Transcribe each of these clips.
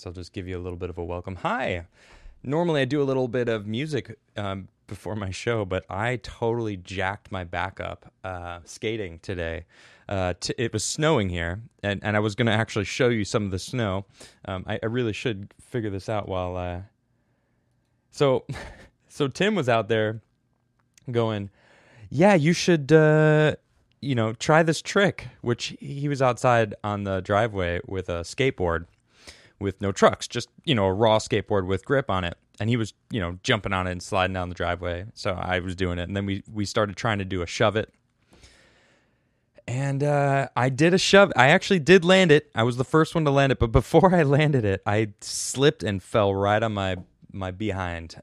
guess I'll just give you a little bit of a welcome. Hi. Normally I do a little bit of music before my show, but I totally jacked my back up skating today. It was snowing here, and I was going to actually show you some of the snow. I really should figure this out while... So Tim was out there going, yeah, you should, try this trick, which he was outside on the driveway with a skateboard with no trucks, just, a raw skateboard with grip on it. And he was, jumping on it and sliding down the driveway. So I was doing it. And then we started trying to do a shove it. And I did a shove. I actually did land it. I was the first one to land it. But before I landed it, I slipped and fell right on my behind.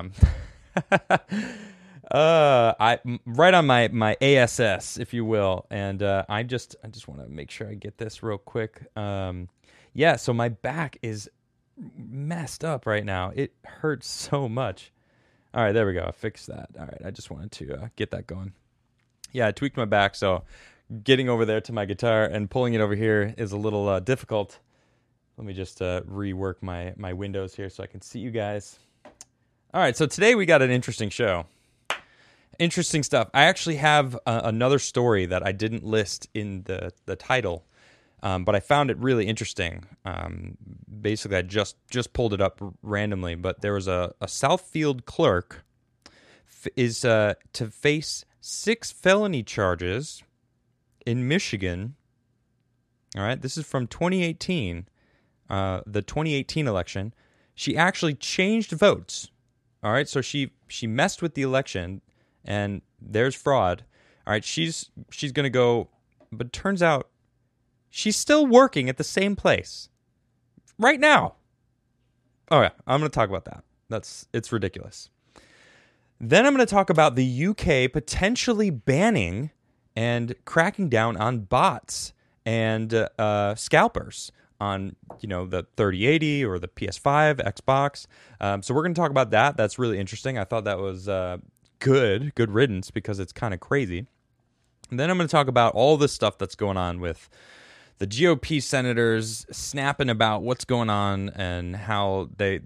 Right on my ASS, if you will. And I just want to make sure I get this real quick. So my back is messed up right now. It hurts so much. All right, there we go. I fixed that. All right, I just wanted to get that going. Yeah, I tweaked my back, so getting over there to my guitar and pulling it over here is a little difficult. Let me just rework my windows here so I can see you guys. All right, so today we got an interesting show. Interesting stuff. I actually have another story that I didn't list in the title, but I found it really interesting. Basically, I just pulled it up randomly, but there was a Southfield clerk is to face 6 felony charges in Michigan. All right, this is from 2018, the 2018 election. She actually changed votes. All right, so she messed with the election, and there's fraud. All right, she's going to go, but turns out she's still working at the same place right now. Oh yeah, I'm going to talk about that. It's ridiculous. Then I'm going to talk about the UK potentially banning and cracking down on bots and scalpers on, the 3080 or the PS5, Xbox. So we're going to talk about that. That's really interesting. I thought that was good riddance because it's kind of crazy. And then I'm going to talk about all this stuff that's going on with the GOP senators snapping about what's going on and how they,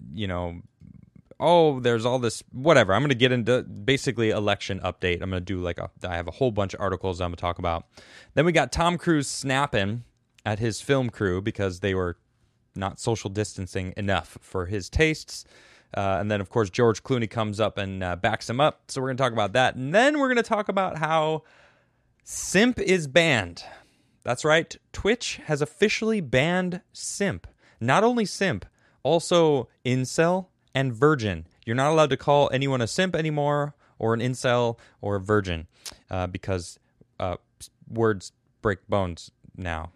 there's all this, whatever. I'm going to get into basically election update. I'm going to do I have a whole bunch of articles I'm going to talk about. Then we got Tom Cruise snapping at his film crew because they were not social distancing enough for his tastes. And then, of course, George Clooney comes up and backs him up. So we're going to talk about that. And then we're going to talk about how simp is banned. That's right. Twitch has officially banned simp. Not only simp, also incel and virgin. You're not allowed to call anyone a simp anymore or an incel or a virgin because words break bones now.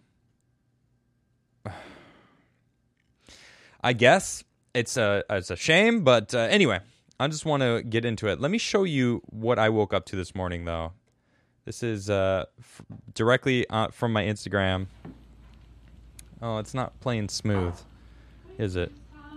I guess it's a shame, but anyway, I just want to get into it. Let me show you what I woke up to this morning, though. This is directly from my Instagram. Oh, it's not playing smooth, is it?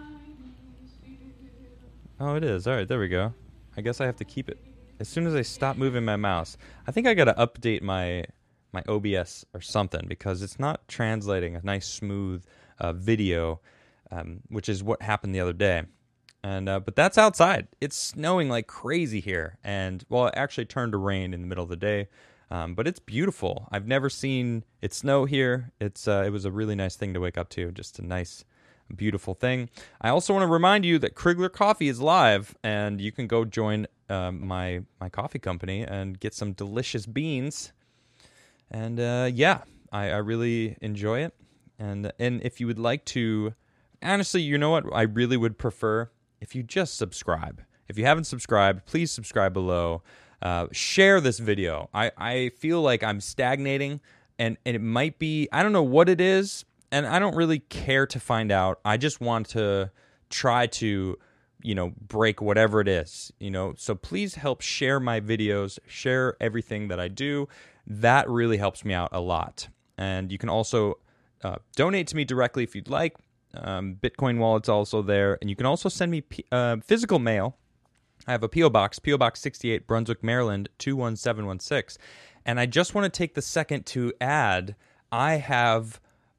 Oh, it is. All right, there we go. I guess I have to keep it. As soon as I stop moving my mouse, I think I got to update my OBS or something because it's not translating a nice, smooth video, which is what happened the otit day. And but that's outside. It's snowing like crazy here. And, well, it actually turned to rain in the middle of the day. But it's beautiful. I've never seen it snow here. It was a really nice thing to wake up to. Just a nice, beautiful thing. I also want to remind you that Krigler Coffee is live, and you can go join my coffee company and get some delicious beans. And I really enjoy it. And if you would like to, honestly, you know what? I really would prefer if you just subscribe. If you haven't subscribed, please subscribe below. Share this video. I feel like I'm stagnating, and it might be, I don't know what it is, and I don't really care to find out. I just want to try to, break whatever it is, So please help share my videos, share everything that I do. That really helps me out a lot. And you can also donate to me directly if you'd like. Bitcoin wallet's also there. And you can also send me physical mail. I have a P.O. Box 68, Brunswick, Maryland, 21716. And I just want to take the second to add, I have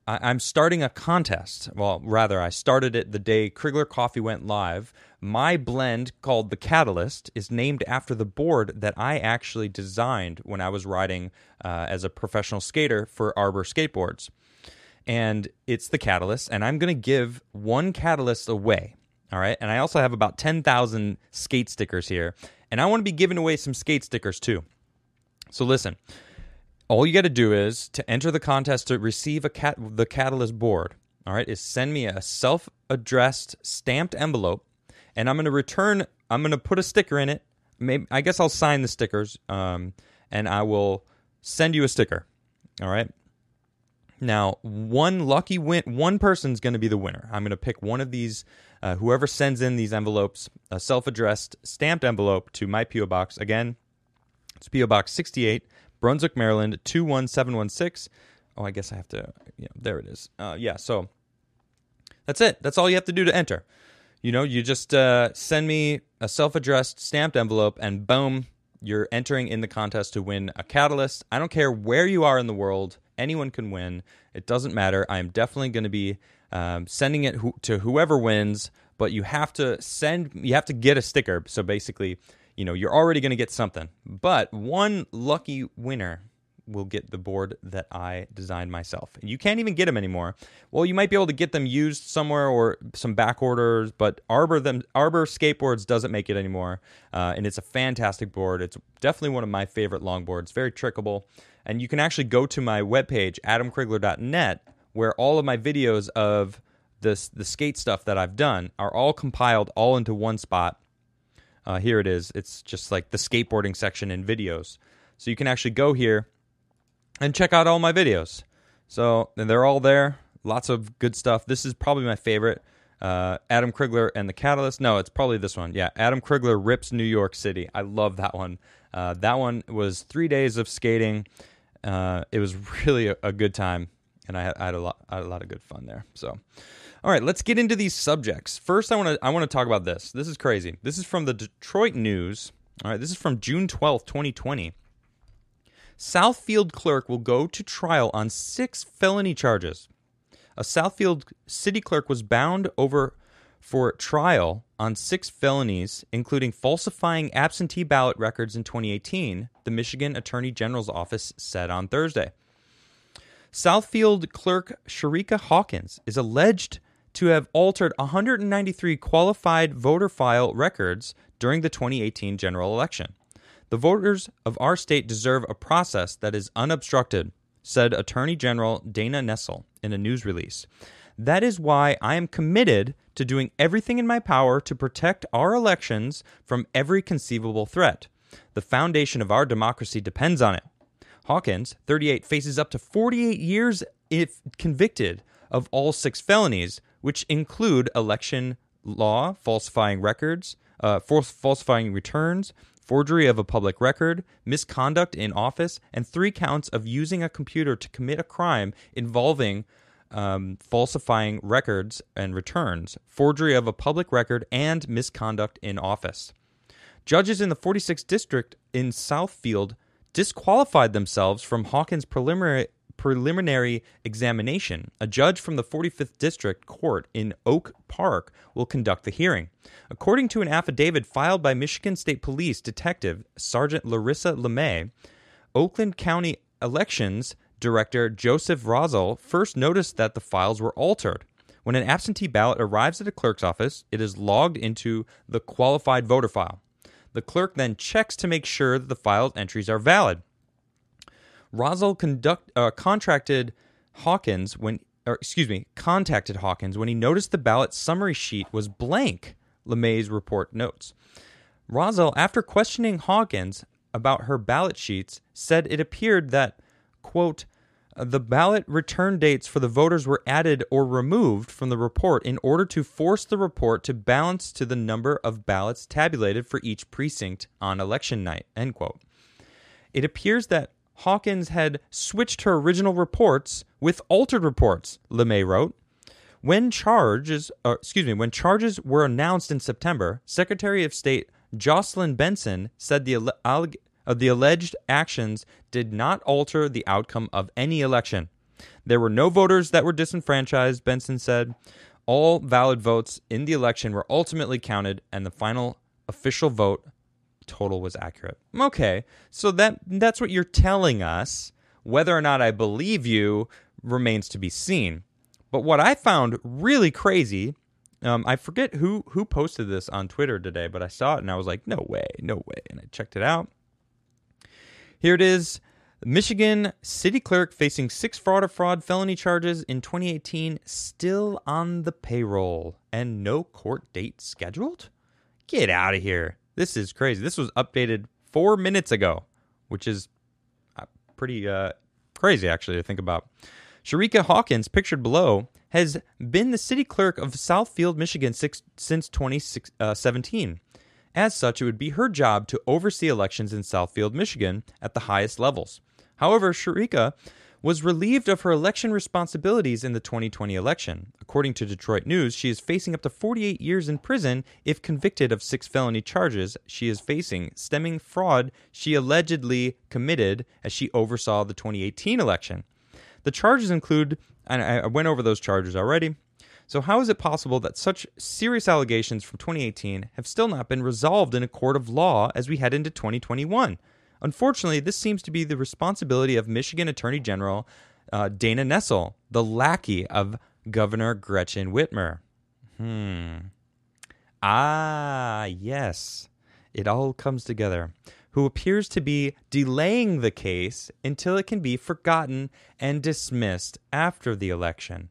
I'm starting a contest. Well, rather, I started it the day Krigler Coffee went live. My blend, called the Catalyst, is named after the board that I actually designed when I was riding as a professional skater for Arbor Skateboards. And it's the Catalyst, and I'm going to give one Catalyst away. All right, and I also have about 10,000 skate stickers here, and I want to be giving away some skate stickers too. So listen. All you got to do is, to enter the contest to receive the Catalyst board, all right, is send me a self-addressed stamped envelope, and I'm going to put a sticker in it. Maybe, I guess I'll sign the stickers, and I will send you a sticker, all right? Now, one person's going to be the winner. I'm going to pick one of these, whoever sends in these envelopes, a self-addressed stamped envelope to my P.O. Box. Again, it's P.O. Box 68, Brunswick, Maryland, 21716. Oh, I guess I have to, there it is. So that's it. That's all you have to do to enter. You just send me a self-addressed stamped envelope, and boom, you're entering in the contest to win a Catalyst. I don't care where you are in the world. Anyone can win. It doesn't matter. I am definitely going to be sending it to whoever wins, but you have to get a sticker. So basically, you're already going to get something, but one lucky winner will get the board that I designed myself. And you can't even get them anymore. Well, you might be able to get them used somewhere or some back orders, but Arbor Skateboards doesn't make it anymore. And it's a fantastic board. It's definitely one of my favorite longboards, very trickable. And you can actually go to my webpage, adamkrigler.net, where all of my videos of the skate stuff that I've done are all compiled all into one spot. Here it is. It's just like the skateboarding section in videos. So you can actually go here and check out all my videos. So they're all there. Lots of good stuff. This is probably my favorite. Adam Krigler and the Catalyst. No, it's probably this one. Yeah, Adam Krigler rips New York City. I love that one. That one was 3 days of skating. It was really a good time, and I had a lot of good fun there. So, all right, let's get into these subjects. First, I want to talk about this. This is crazy. This is from the Detroit News. All right, this is from June 12th, 2020. Southfield clerk will go to trial on 6 felony charges. A Southfield city clerk was bound over for trial on 6 felonies, including falsifying absentee ballot records in 2018, the Michigan Attorney General's office said on Thursday. Southfield clerk Sharika Hawkins is alleged to have altered 193 qualified voter file records during the 2018 general election. The voters of our state deserve a process that is unobstructed, said Attorney General Dana Nessel in a news release. That is why I am committed to doing everything in my power to protect our elections from every conceivable threat. The foundation of our democracy depends on it. Hawkins, 38, faces up to 48 years if convicted of all 6 felonies, which include election law, falsifying records, falsifying returns, forgery of a public record, misconduct in office, and 3 counts of using a computer to commit a crime involving falsifying records and returns, forgery of a public record, and misconduct in office. Judges in the 46th District in Southfield disqualified themselves from Hawkins' preliminary examination. A judge from the 45th District Court in Oak Park will conduct the hearing. According to an affidavit filed by Michigan State Police Detective Sergeant Larissa LeMay, Oakland County Elections Director Joseph Rosal first noticed that the files were altered. When an absentee ballot arrives at a clerk's office, it is logged into the qualified voter file. The clerk then checks to make sure that the file's entries are valid. Rosal contacted Hawkins when he noticed the ballot summary sheet was blank, LeMay's report notes. Rosal, after questioning Hawkins about her ballot sheets, said it appeared that, quote, the ballot return dates for the voters were added or removed from the report in order to force the report to balance to the number of ballots tabulated for each precinct on election night, end quote. It appears that Hawkins had switched her original reports with altered reports, LeMay wrote. When charges were announced in September, Secretary of State Jocelyn Benson said the alleged actions did not alter the outcome of any election. There were no voters that were disenfranchised, Benson said. All valid votes in the election were ultimately counted, and the final official vote total was accurate. Okay, so that's what you're telling us. Whether or not I believe you remains to be seen. But what I found really crazy, I forget who posted this on Twitter today, but I saw it and I was like, no way. And I checked it out. Here it is. Michigan city clerk facing 6 fraud felony charges in 2018, still on the payroll, and no court date scheduled? Get out of here. This is crazy. This was updated 4 minutes ago, which is pretty crazy, actually, to think about. Sherika Hawkins, pictured below, has been the city clerk of Southfield, Michigan since 2017. As such, it would be her job to oversee elections in Southfield, Michigan at the highest levels. However, Sherika was relieved of her election responsibilities in the 2020 election. According to Detroit News, she is facing up to 48 years in prison if convicted of 6 felony charges she is facing, stemming fraud she allegedly committed as she oversaw the 2018 election. The charges include, and I went over those charges already, so how is it possible that such serious allegations from 2018 have still not been resolved in a court of law as we head into 2021? Unfortunately, this seems to be the responsibility of Michigan Attorney General Dana Nessel, the lackey of Governor Gretchen Whitmer. Yes. It all comes together. Who appears to be delaying the case until it can be forgotten and dismissed after the election.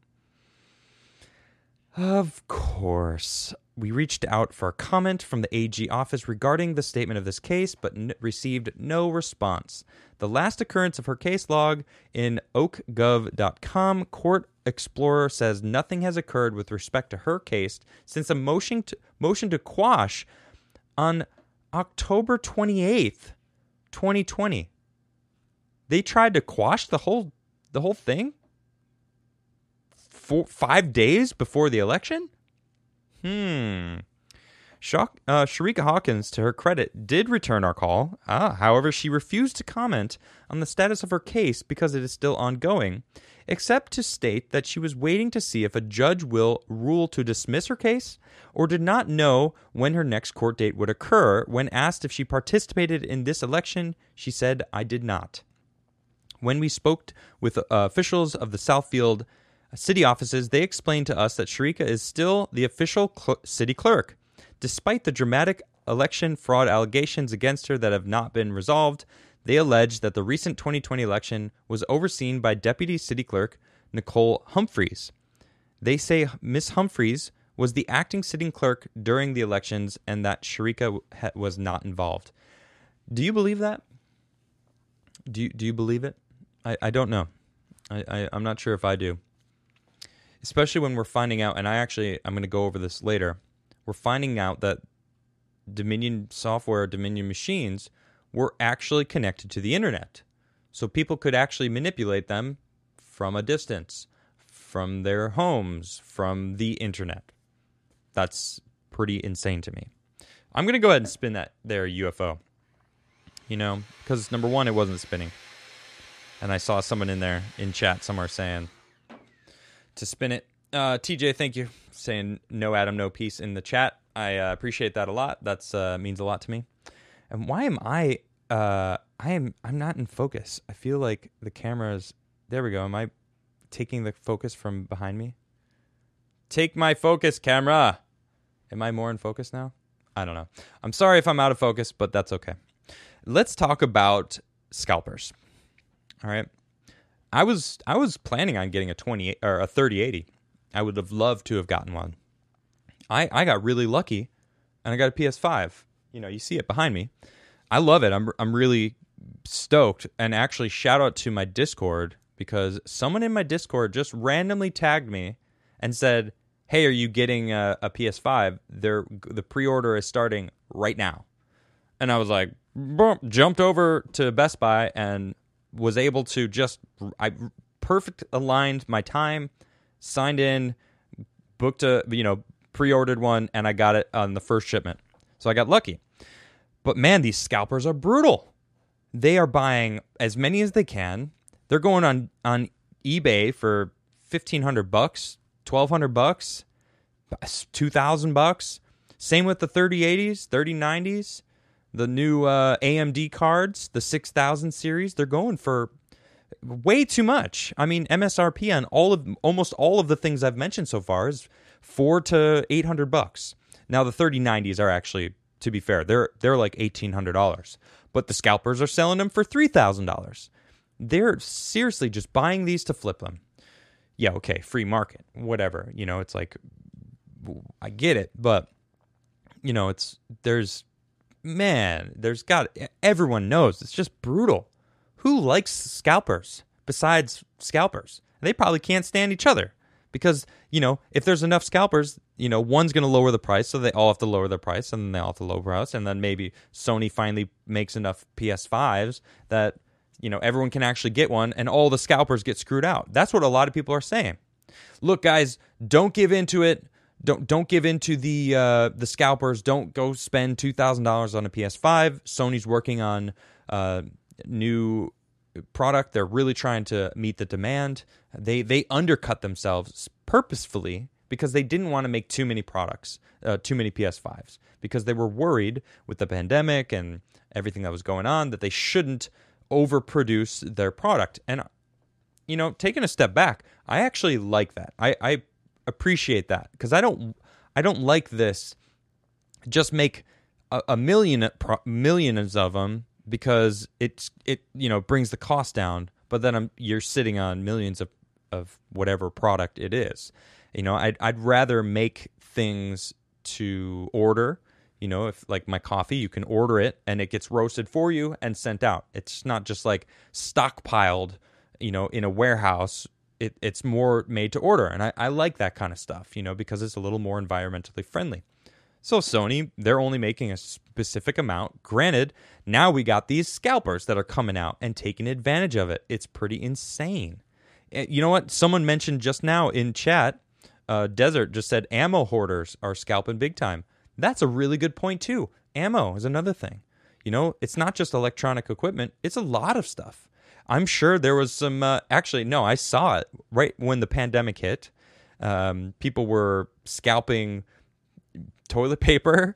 Of course. We reached out for a comment from the AG office regarding the statement of this case, but received no response. The last occurrence of her case log in oakgov.com, Court Explorer says nothing has occurred with respect to her case since a motion to quash on October 28th, 2020. They tried to quash the whole thing 5 days before the election? Sherika Hawkins, to her credit, did return our call. However, she refused to comment on the status of her case because it is still ongoing, except to state that she was waiting to see if a judge will rule to dismiss her case or did not know when her next court date would occur. When asked if she participated in this election, she said, "I did not." When we spoke with officials of the Southfield city offices, they explained to us that Sherika is still the official city clerk. Despite the dramatic election fraud allegations against her that have not been resolved, they allege that the recent 2020 election was overseen by Deputy City Clerk Nicole Humphreys. They say Miss Humphreys was the acting sitting clerk during the elections and that Sherika was not involved. Do you believe that? Do you believe it? I don't know. I'm not sure if I do. Especially when we're finding out, and I'm going to go over this later, we're finding out that Dominion software, Dominion machines were actually connected to the internet. So people could actually manipulate them from a distance, from their homes, from the internet. That's pretty insane to me. I'm going to go ahead and spin that there UFO. Because number one, it wasn't spinning. And I saw someone in there in chat somewhere saying to spin it. TJ, thank you. Saying no Adam, no peace in the chat. I appreciate that a lot. That's means a lot to me. And why am I'm not in focus. I feel like the camera's there we go. Am I taking the focus from behind me? Take my focus, camera. Am I more in focus now? I don't know. I'm sorry if I'm out of focus, but that's okay. Let's talk about scalpers. All right. I was planning on getting a 20 or a 3080. I would have loved to have gotten one. I got really lucky, and I got a PS5. You see it behind me. I love it. I'm really stoked. And actually, shout out to my Discord because someone in my Discord just randomly tagged me and said, "Hey, are you getting a PS5? The pre-order is starting right now." And I was like, jumped over to Best Buy and was able to I perfect aligned my time, signed in, booked pre-ordered one, and I got it on the first shipment. So I got lucky. But man, these scalpers are brutal. They are buying as many as they can. They're going on eBay for $1,500, $1,200, $2,000. Same with the 3080s, 3090s, the new AMD cards, the 6000 series. They're going for way too much. I mean, MSRP on almost all of the things I've mentioned so far is $400 to $800. Now the 3090s are actually, to be fair, they're like $1,800, but the scalpers are selling them for $3,000. They're seriously just buying these to flip them. Yeah, okay, free market, whatever. It's like, I get it, but everyone knows it's just brutal. Who likes scalpers besides scalpers? They probably can't stand each other because, if there's enough scalpers, one's going to lower the price, so they all have to lower their price, and then they all have to lower price, and then maybe Sony finally makes enough PS5s that, everyone can actually get one, and all the scalpers get screwed out. That's what a lot of people are saying. Look, guys, don't give into it. Don't give into the scalpers. Don't go spend $2,000 on a PS5. Sony's working on new product. They're really trying to meet the demand. They undercut themselves purposefully because they didn't want to make too many products, too many PS5s, because they were worried with the pandemic and everything that was going on that they shouldn't overproduce their product. And taking a step back, I actually like that. I appreciate that because I don't like this. Just make a millions of them because it brings the cost down, but then you're sitting on millions of whatever product it is. I'd rather make things to order. If like my coffee, you can order it and it gets roasted for you and sent out. It's not just like stockpiled, in a warehouse. It's more made to order, and I like that kind of stuff, because it's a little more environmentally friendly. So Sony, they're only making a specific amount. Granted, now we got these scalpers that are coming out and taking advantage of it. It's pretty insane. You know what? Someone mentioned just now in chat, Desert just said ammo hoarders are scalping big time. That's a really good point too. Ammo is another thing. It's not just electronic equipment. It's a lot of stuff. I'm sure there was some, actually, no, I saw it right when the pandemic hit. People were scalping toilet paper,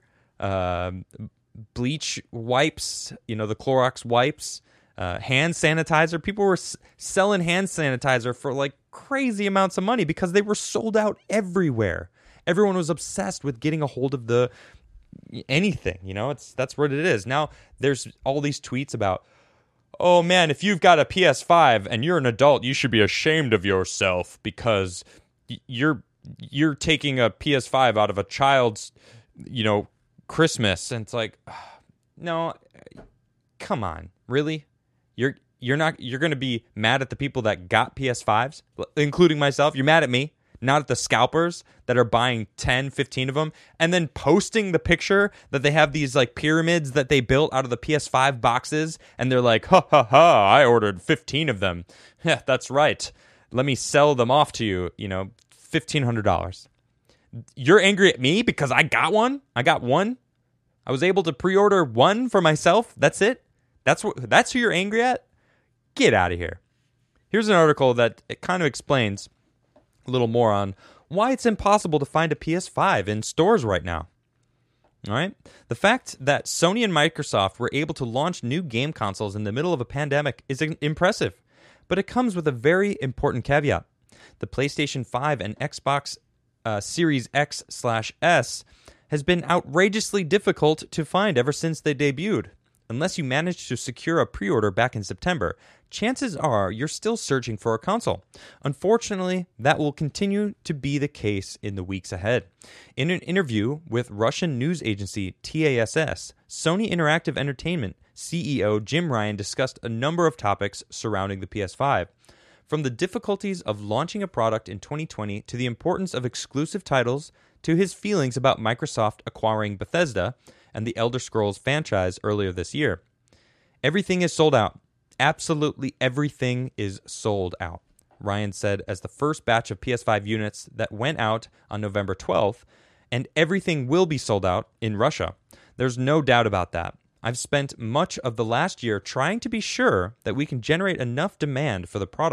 bleach wipes, the Clorox wipes, hand sanitizer. People were selling hand sanitizer for like crazy amounts of money because they were sold out everywhere. Everyone was obsessed with getting a hold of anything, that's what it is. Now there's all these tweets about, oh man, if you've got a PS5 and you're an adult, you should be ashamed of yourself because you're taking a PS5 out of a child's, Christmas. And it's like, no, come on, really? You're going to be mad at the people that got PS5s, including myself. You're mad at me, not at the scalpers that are buying 10, 15 of them and then posting the picture that they have these like pyramids that they built out of the PS5 boxes. And they're like, ha ha ha, I ordered 15 of them. Yeah, that's right. Let me sell them off to you, $1,500. You're angry at me because I got one? I got one? I was able to pre-order one for myself? That's it? That's who you're angry at? Get out of here. Here's an article that it kind of explains a little more on why it's impossible to find a PS5 in stores right now. All right? The fact that Sony and Microsoft were able to launch new game consoles in the middle of a pandemic is impressive, but it comes with a very important caveat. The PlayStation 5 and Xbox Series X/S has been outrageously difficult to find ever since they debuted. Unless you managed to secure a pre-order back in September, chances are you're still searching for a console. Unfortunately, that will continue to be the case in the weeks ahead. In an interview with Russian news agency TASS, Sony Interactive Entertainment CEO Jim Ryan discussed a number of topics surrounding the PS5. From the difficulties of launching a product in 2020 to the importance of exclusive titles to his feelings about Microsoft acquiring Bethesda and the Elder Scrolls franchise earlier this year. Everything is sold out. Absolutely everything is sold out, Ryan said as the first batch of PS5 units that went out on November 12th, and everything will be sold out in Russia. There's no doubt about that. I've spent much of the last year trying to be sure that we can generate enough demand for the product.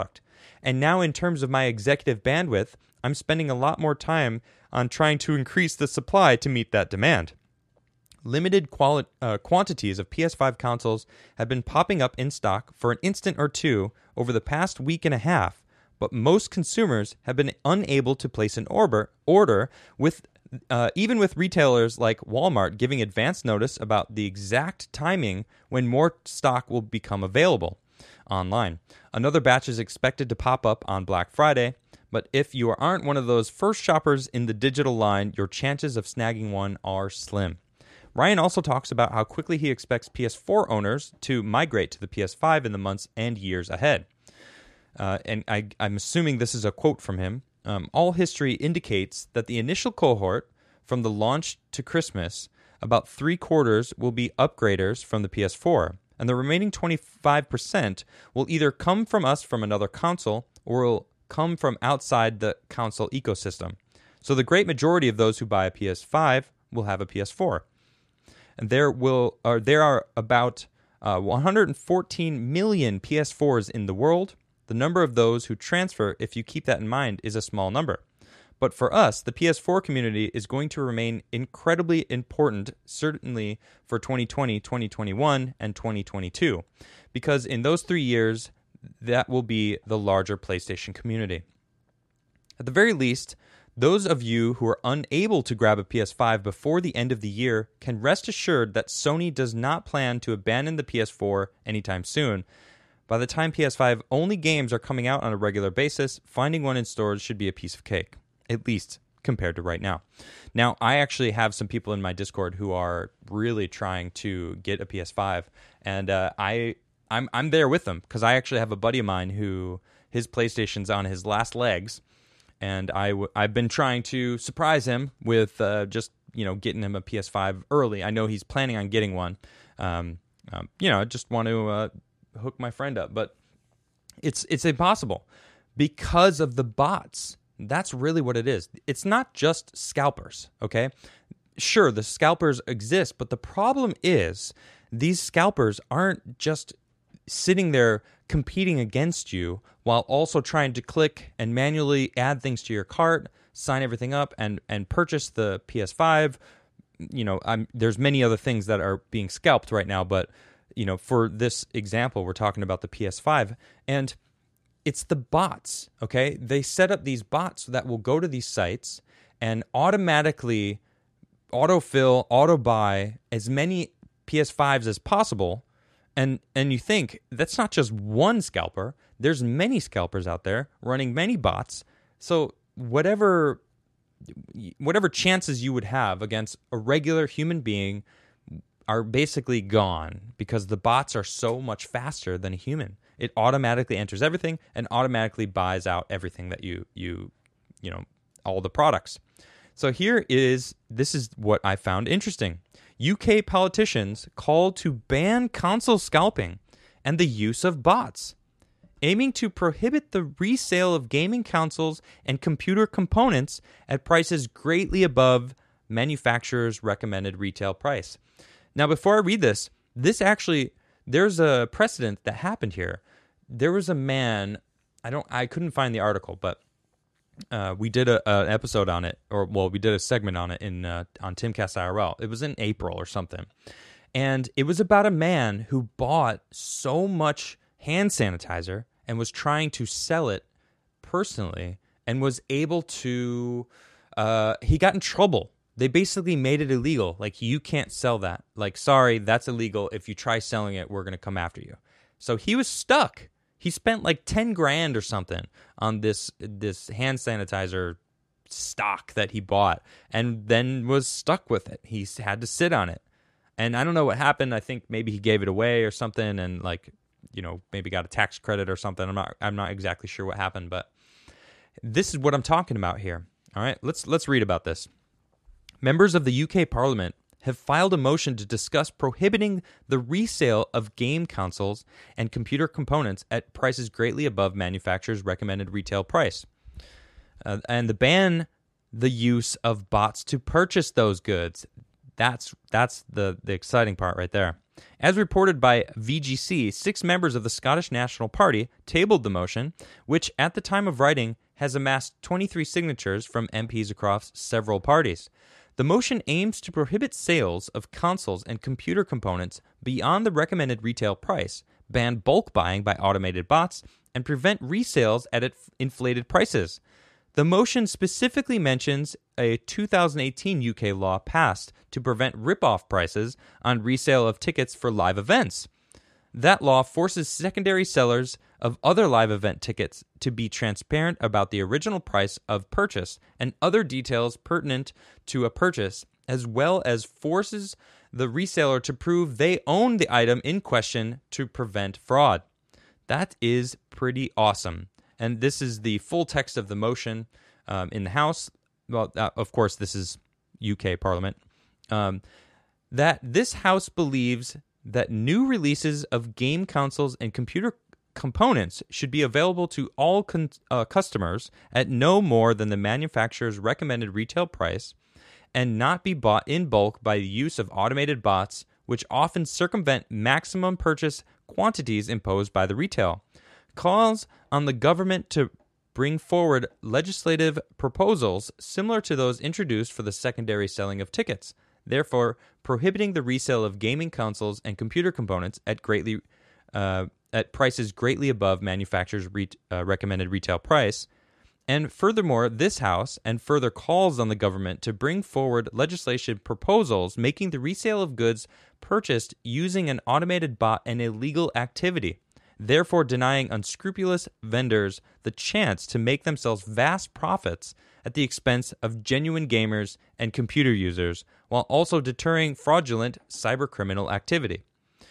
And now in terms of my executive bandwidth, I'm spending a lot more time on trying to increase the supply to meet that demand. Limited quantities of PS5 consoles have been popping up in stock for an instant or two over the past week and a half, but most consumers have been unable to place an order with even with retailers like Walmart giving advance notice about the exact timing when more stock will become available online. Another batch is expected to pop up on Black Friday, but if you aren't one of those first shoppers in the digital line, your chances of snagging one are slim. Ryan also talks about how quickly he expects PS4 owners to migrate to the PS5 in the months and years ahead. And I'm assuming this is a quote from him. All history indicates that the initial cohort, from the launch to Christmas, about 3/4 will be upgraders from the PS4, and the remaining 25% will either come from us from another console or will come from outside the console ecosystem. So the great majority of those who buy a PS5 will have a PS4. And there are about 114 million PS4s in the world. The number of those who transfer, if you keep that in mind, is a small number. But for us, the PS4 community is going to remain incredibly important, certainly for 2020, 2021, and 2022, because in those 3 years, that will be the larger PlayStation community. At the very least, those of you who are unable to grab a PS5 before the end of the year can rest assured that Sony does not plan to abandon the PS4 anytime soon. By the time PS5 only games are coming out on a regular basis, finding one in stores should be a piece of cake, at least compared to right now. Now, I actually have some people in my Discord who are really trying to get a PS5, and I'm there with them because I actually have a buddy of mine who his PlayStation's on his last legs. And I've been trying to surprise him with just getting him a PS5 early. I know he's planning on getting one. I just want to hook my friend up, but it's impossible because of the bots. That's really what it is. It's not just scalpers. Okay, sure, the scalpers exist, but the problem is these scalpers aren't just sitting there competing against you while also trying to click and manually add things to your cart, sign everything up, and purchase the PS5. There's many other things that are being scalped right now, but for this example, we're talking about the PS5, and it's the bots. Okay, they set up these bots that will go to these sites and automatically autofill, auto buy as many PS5s as possible. And you think, that's not just one scalper. There's many scalpers out there running many bots. So whatever chances you would have against a regular human being are basically gone because the bots are so much faster than a human. It automatically enters everything and automatically buys out everything that you all the products. So this is what I found interesting. UK politicians call to ban console scalping and the use of bots, aiming to prohibit the resale of gaming consoles and computer components at prices greatly above manufacturer's recommended retail price. Now, before I read this actually, there's a precedent that happened here. There was a man, I couldn't find the article, but we did an episode on it, we did a segment on it on Timcast IRL. It was in April or something. And it was about a man who bought so much hand sanitizer and was trying to sell it personally and was able to, he got in trouble. They basically made it illegal. Like, you can't sell that. Like, sorry, that's illegal. If you try selling it, we're going to come after you. So he was stuck. He spent like 10 grand or something on this hand sanitizer stock that he bought and then was stuck with it. He had to sit on it. And I don't know what happened. I think maybe he gave it away or something and maybe got a tax credit or something. I'm not exactly sure what happened, but this is what I'm talking about here. All right, let's read about this. Members of the UK Parliament have filed a motion to discuss prohibiting the resale of game consoles and computer components at prices greatly above manufacturer's recommended retail price, and to ban the use of bots to purchase those goods. That's the exciting part right there. As reported by VGC, 6 members of the Scottish National Party tabled the motion, which at the time of writing has amassed 23 signatures from MPs across several parties. The motion aims to prohibit sales of consoles and computer components beyond the recommended retail price, ban bulk buying by automated bots, and prevent resales at inflated prices. The motion specifically mentions a 2018 UK law passed to prevent rip-off prices on resale of tickets for live events. That law forces secondary sellers of other live event tickets to be transparent about the original price of purchase and other details pertinent to a purchase, as well as forces the reseller to prove they own the item in question to prevent fraud. That is pretty awesome. And this is the full text of the motion in the House. Well, of course, this is UK Parliament. That this House believes that new releases of game consoles and computer components should be available to all customers at no more than the manufacturer's recommended retail price and not be bought in bulk by the use of automated bots, which often circumvent maximum purchase quantities imposed by the retail. Calls on the government to bring forward legislative proposals similar to those introduced for the secondary selling of tickets, therefore prohibiting the resale of gaming consoles and computer components at prices greatly above manufacturer's recommended retail price. And furthermore, this House and further calls on the government to bring forward legislation proposals making the resale of goods purchased using an automated bot an illegal activity, therefore denying unscrupulous vendors the chance to make themselves vast profits at the expense of genuine gamers and computer users, while also deterring fraudulent cybercriminal activity.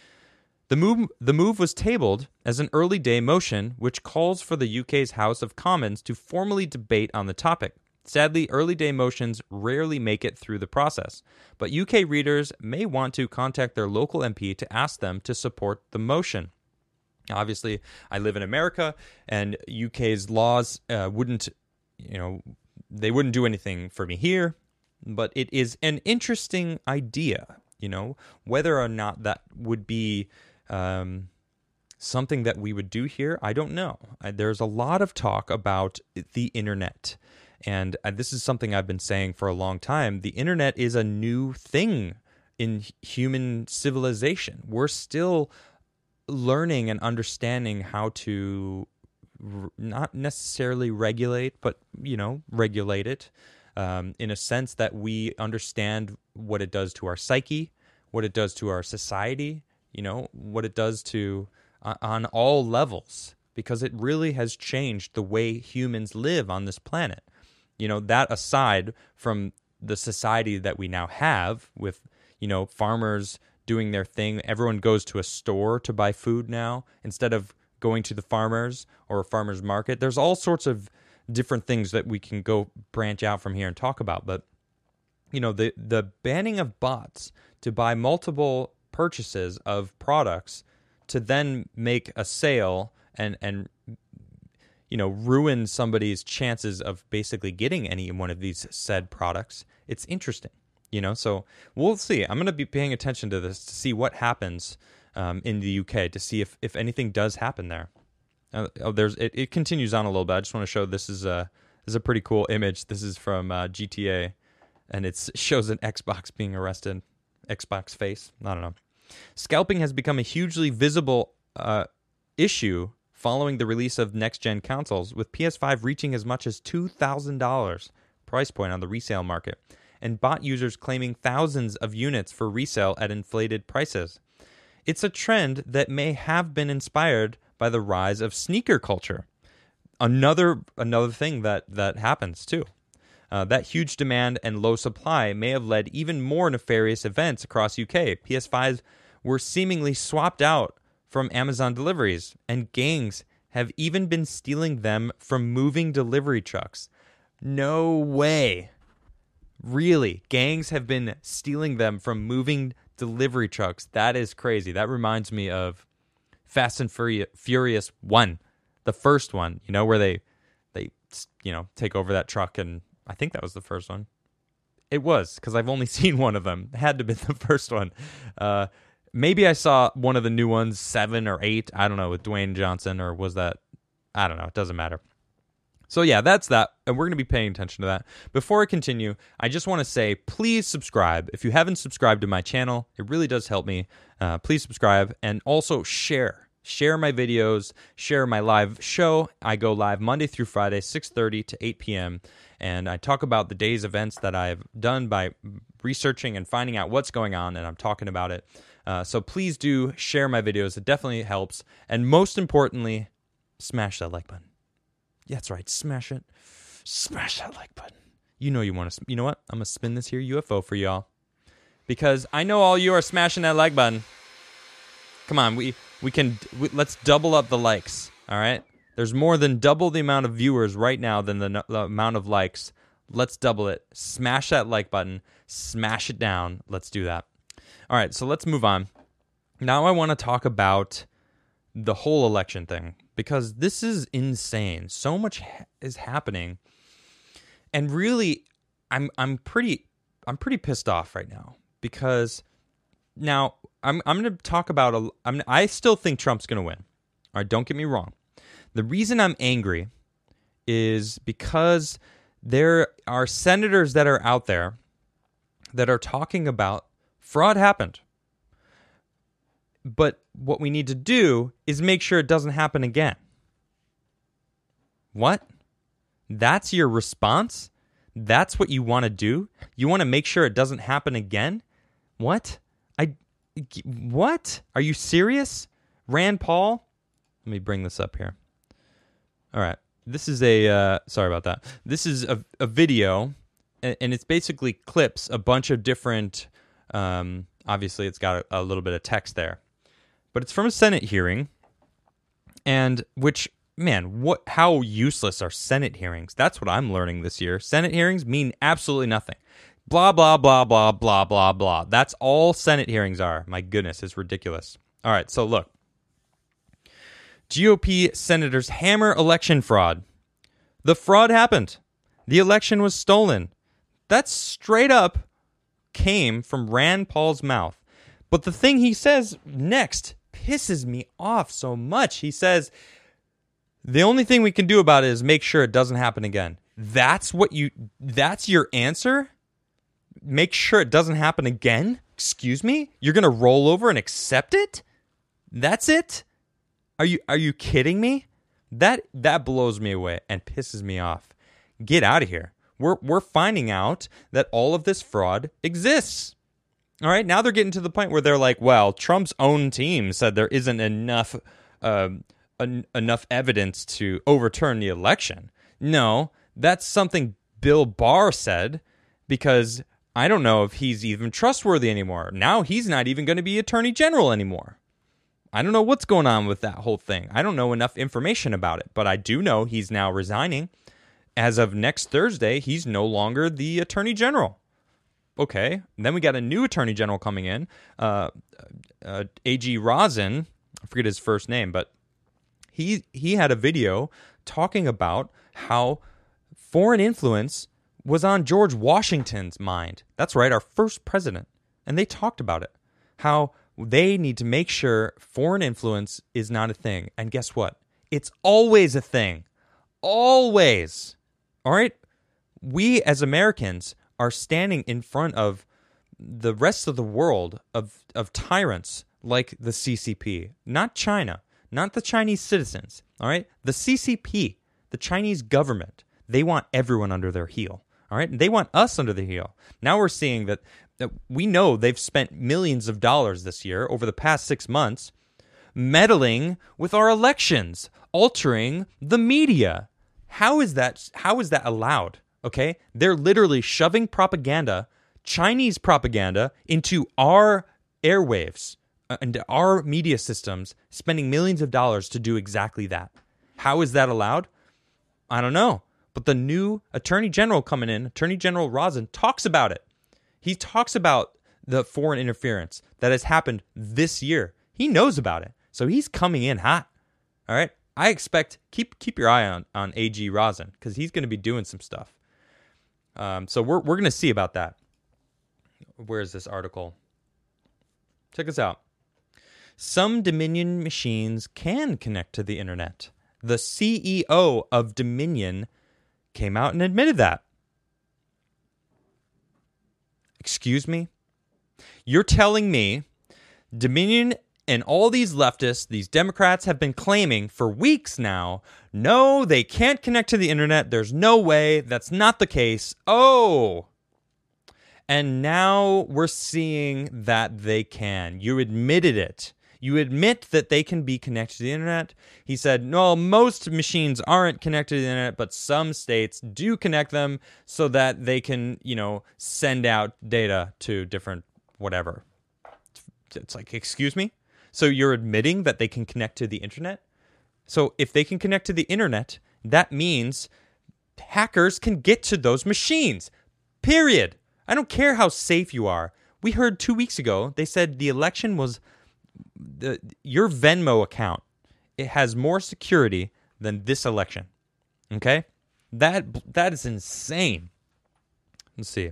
The move was tabled as an early day motion, which calls for the UK's House of Commons to formally debate on the topic. Sadly, early day motions rarely make it through the process, but UK readers may want to contact their local MP to ask them to support the motion. Obviously, I live in America, and UK's laws wouldn't do anything for me here, but it is an interesting idea, whether or not that would be something that we would do here, I don't know. There's a lot of talk about the internet, and this is something I've been saying for a long time. The internet is a new thing in human civilization. We're still learning and understanding how to not necessarily regulate, but, regulate it in a sense that we understand what it does to our psyche, what it does to our society, what it does to on all levels, because it really has changed the way humans live on this planet. That aside from the society that we now have with, farmers doing their thing, everyone goes to a store to buy food now instead of going to the farmers or a farmer's market. There's all sorts of different things that we can go branch out from here and talk about. But, the banning of bots to buy multiple purchases of products to then make a sale and ruin somebody's chances of basically getting any one of these said products. It's interesting, so we'll see. I'm going to be paying attention to this to see what happens in the UK, to see if anything does happen there. It continues on a little bit. I just want to show this is a pretty cool image. This is from GTA, and it shows an Xbox being arrested. Xbox face. I don't know. Scalping has become a hugely visible issue following the release of next-gen consoles, with PS5 reaching as much as $2,000 price point on the resale market, and bot users claiming thousands of units for resale at inflated prices. It's a trend that may have been inspired by the rise of sneaker culture. Another thing that happens too. That huge demand and low supply may have led even more nefarious events across UK. PS5s were seemingly swapped out from Amazon deliveries, and gangs have even been stealing them from moving delivery trucks. No way. Really, gangs have been stealing them from moving delivery trucks. That is crazy. That reminds me of Fast and Furious 1, the first one, where they take over that truck, and I think that was the first one. It was, because I've only seen one of them. It had to be the first one. maybe I saw one of the new ones, 7 or 8. I don't know, with Dwayne Johnson, or was that? I don't know. It doesn't matter. So yeah, that's that, and we're going to be paying attention to that. Before I continue, I just want to say, please subscribe. If you haven't subscribed to my channel, it really does help me. Please subscribe, and also share. Share my videos, share my live show. I go live Monday through Friday, 6:30 to 8 p.m., and I talk about the day's events that I've done by researching and finding out what's going on, and I'm talking about it. So please do share my videos. It definitely helps. And most importantly, smash that like button. Yeah, that's right. Smash it. Smash that like button. You know you want to. You know what? I'm going to spin this here UFO for y'all. Because I know all you are smashing that like button. Come on. Let's double up the likes. All right? There's more than double the amount of viewers right now than the amount of likes. Let's double it. Smash that like button. Smash it down. Let's do that. All right, so let's move on. Now I want to talk about the whole election thing, because this is insane. So much is happening, and really, I'm pretty pissed off right now, because now I'm going to talk about I still think Trump's going to win. All right, don't get me wrong. The reason I'm angry is because there are senators that are out there that are talking about fraud happened. But what we need to do is make sure it doesn't happen again. What? That's your response? That's what you want to do? You want to make sure it doesn't happen again? What? What? Are you serious? Rand Paul? Let me bring this up here. All right. This is sorry about that. This is a video, and it's basically clips, a bunch of different, obviously it's got a little bit of text there. But it's from a Senate hearing, and which, man, how useless are Senate hearings? That's what I'm learning this year. Senate hearings mean absolutely nothing. Blah, blah, blah, blah, blah, blah, blah. That's all Senate hearings are. My goodness, it's ridiculous. All right, so look. GOP senators hammer election fraud. The fraud happened. The election was stolen. That straight up came from Rand Paul's mouth. But the thing he says next pisses me off so much. He says, the only thing we can do about it is make sure it doesn't happen again. That's your answer? Make sure it doesn't happen again? Excuse me? You're going to roll over and accept it? That's it? Are you kidding me? That blows me away and pisses me off. Get out of here. We're finding out that all of this fraud exists. All right, now they're getting to the point where they're like, well, Trump's own team said there isn't enough evidence to overturn the election. No, that's something Bill Barr said, because I don't know if he's even trustworthy anymore. Now he's not even going to be Attorney General anymore. I don't know what's going on with that whole thing. I don't know enough information about it, but I do know he's now resigning. As of next Thursday, he's no longer the Attorney General. Okay, and then we got a new Attorney General coming in, A.G. Rosen. I forget his first name, but he had a video talking about how foreign influence was on George Washington's mind. That's right, our first president. And they talked about it, how they need to make sure foreign influence is not a thing. And guess what? It's always a thing. Always. All right? We as Americans are standing in front of the rest of the world of tyrants like the CCP. Not China. Not the Chinese citizens. All right? The CCP, the Chinese government, they want everyone under their heel. All right? And they want us under the heel. Now we're seeing that we know they've spent millions of dollars this year, over the past 6 months, meddling with our elections, altering the media. How is that allowed? Okay? They're literally shoving propaganda, Chinese propaganda, into our airwaves, into our media systems, spending millions of dollars to do exactly that. How is that allowed? I don't know. But the new Attorney General coming in, Attorney General Rosen, talks about it. He talks about the foreign interference that has happened this year. He knows about it. So he's coming in hot. All right? I expect, keep your eye on A.G. Rosen, because he's going to be doing some stuff. So we're going to see about that. Where is this article? Check this out. some Dominion machines can connect to the internet. The CEO of Dominion came out and admitted that. Excuse me? You're telling me Dominion and all these leftists, these Democrats, have been claiming for weeks now, no, they can't connect to the internet. There's no way. That's not the case. Oh. And now we're seeing that they can. You admitted it. You admit that they can be connected to the internet. He said, no, most machines aren't connected to the internet, but some states do connect them so that they can, send out data to different whatever. It's like, excuse me? So you're admitting that they can connect to the internet? So if they can connect to the internet, that means hackers can get to those machines. Period. I don't care how safe you are. We heard 2 weeks ago, they said the election was your Venmo account. It has more security than this election. Okay? That is insane. Let's see.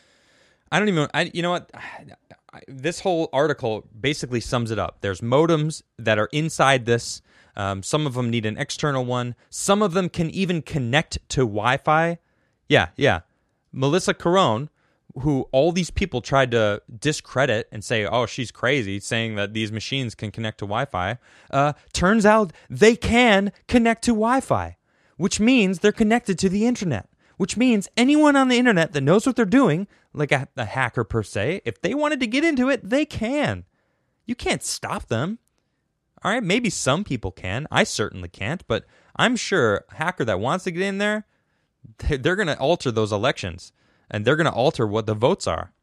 You know what? This whole article basically sums it up. There's modems that are inside this. Some of them need an external one. Some of them can even connect to Wi-Fi. Yeah. Melissa Carone, who all these people tried to discredit and say, oh, she's crazy, saying that these machines can connect to Wi-Fi. Turns out they can connect to Wi-Fi, which means they're connected to the internet, which means anyone on the internet that knows what they're doing, like a hacker per se, if they wanted to get into it, they can. You can't stop them. All right, maybe some people can. I certainly can't, but I'm sure a hacker that wants to get in there, they're going to alter those elections, and they're going to alter what the votes are.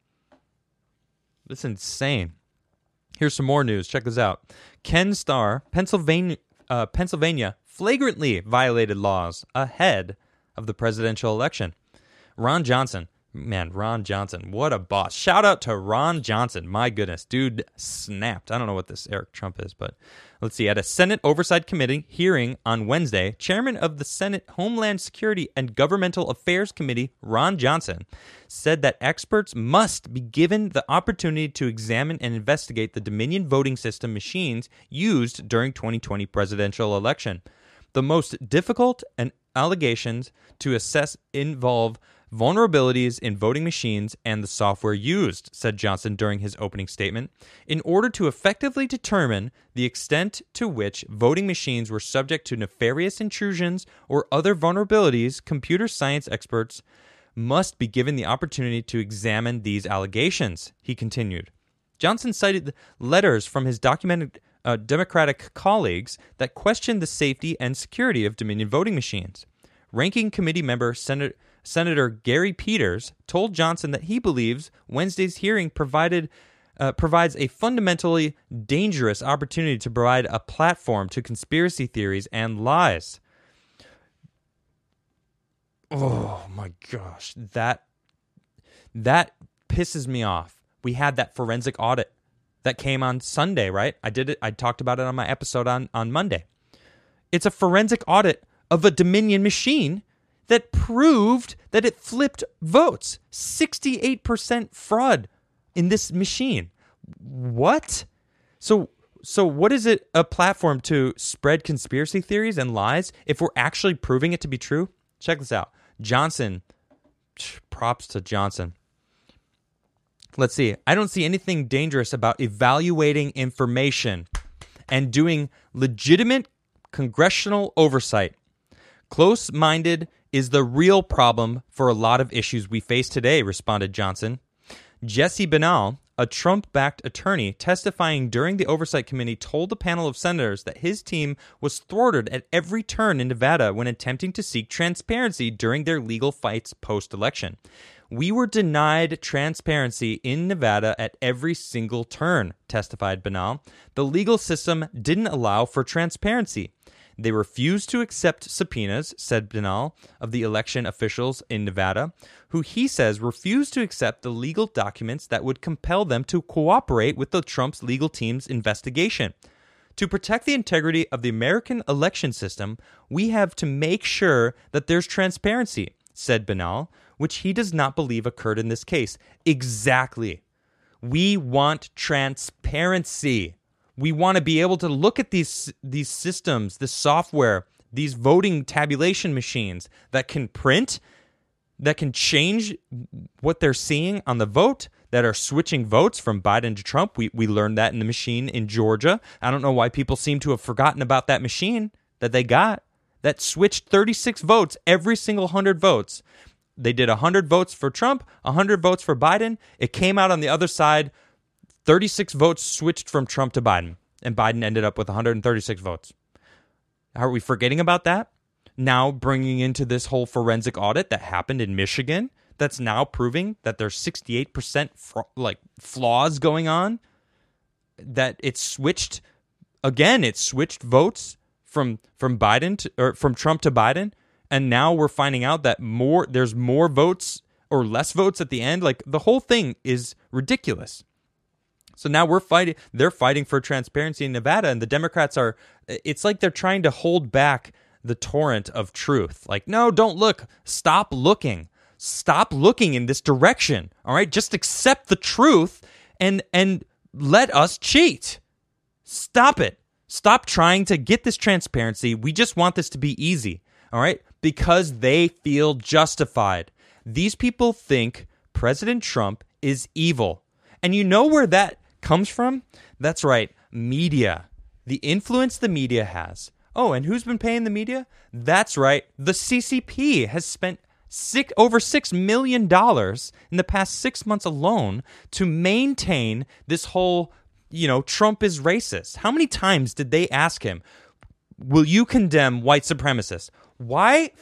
That's insane. Here's some more news. Check this out. Ken Starr, Pennsylvania flagrantly violated laws ahead of the presidential election. Ron Johnson, what a boss. Shout out to Ron Johnson. My goodness, dude snapped. I don't know what this Eric Trump is, but let's see. At a Senate Oversight Committee hearing on Wednesday, Chairman of the Senate Homeland Security and Governmental Affairs Committee, Ron Johnson, said that experts must be given the opportunity to examine and investigate the Dominion voting system machines used during 2020 presidential election. The most difficult allegations to assess involve vulnerabilities in voting machines and the software used, said Johnson during his opening statement. In order to effectively determine the extent to which voting machines were subject to nefarious intrusions or other vulnerabilities, computer science experts must be given the opportunity to examine these allegations, he continued. Johnson cited letters from his documented Democratic colleagues that questioned the safety and security of Dominion voting machines. Ranking committee member Senator Gary Peters told Johnson that he believes Wednesday's hearing provides a fundamentally dangerous opportunity to provide a platform to conspiracy theories and lies. Oh my gosh, that pisses me off. We had that forensic audit that came on Sunday, right? I talked about it on my episode on Monday. It's a forensic audit of a Dominion machine that proved that it flipped votes. 68% fraud in this machine. What? So what is it a platform to spread conspiracy theories and lies if we're actually proving it to be true? Check this out. Johnson, props to Johnson. Let's see. I don't see anything dangerous about evaluating information and doing legitimate congressional oversight. Close-minded is the real problem for a lot of issues we face today, responded Johnson. Jesse Binnall, a Trump-backed attorney testifying during the Oversight Committee, told the panel of senators that his team was thwarted at every turn in Nevada when attempting to seek transparency during their legal fights post-election. We were denied transparency in Nevada at every single turn, testified Binnall. The legal system didn't allow for transparency. They refused to accept subpoenas, said Binnall, of the election officials in Nevada, who he says refused to accept the legal documents that would compel them to cooperate with the Trump's legal team's investigation. To protect the integrity of the American election system, we have to make sure that there's transparency, said Binnall, which he does not believe occurred in this case. Exactly. We want transparency. We want to be able to look at these systems, this software, these voting tabulation machines that can print, that can change what they're seeing on the vote, that are switching votes from Biden to Trump. We learned that in the machine in Georgia. I don't know why people seem to have forgotten about that machine that they got that switched 36 votes, every single 100 votes. They did 100 votes for Trump, 100 votes for Biden. It came out on the other side, 36 votes switched from Trump to Biden, and Biden ended up with 136 votes. Are we forgetting about that? Now bringing into this whole forensic audit that happened in Michigan, that's now proving that there's 68% flaws going on, that it's switched votes from Biden or from Trump to Biden, and now we're finding out that there's more votes or less votes at the end. Like, the whole thing is ridiculous. So now they're fighting for transparency in Nevada, and the Democrats it's like they're trying to hold back the torrent of truth. Like, no, don't look. Stop looking. Stop looking in this direction. All right? Just accept the truth and let us cheat. Stop it. Stop trying to get this transparency. We just want this to be easy. All right? Because they feel justified. These people think President Trump is evil. And you know where that comes from? That's right, media. The influence the media has. Oh, and who's been paying the media? That's right, the CCP has spent over $6 million in the past 6 months alone to maintain this whole, Trump is racist. How many times did they ask him, will you condemn white supremacists? Why?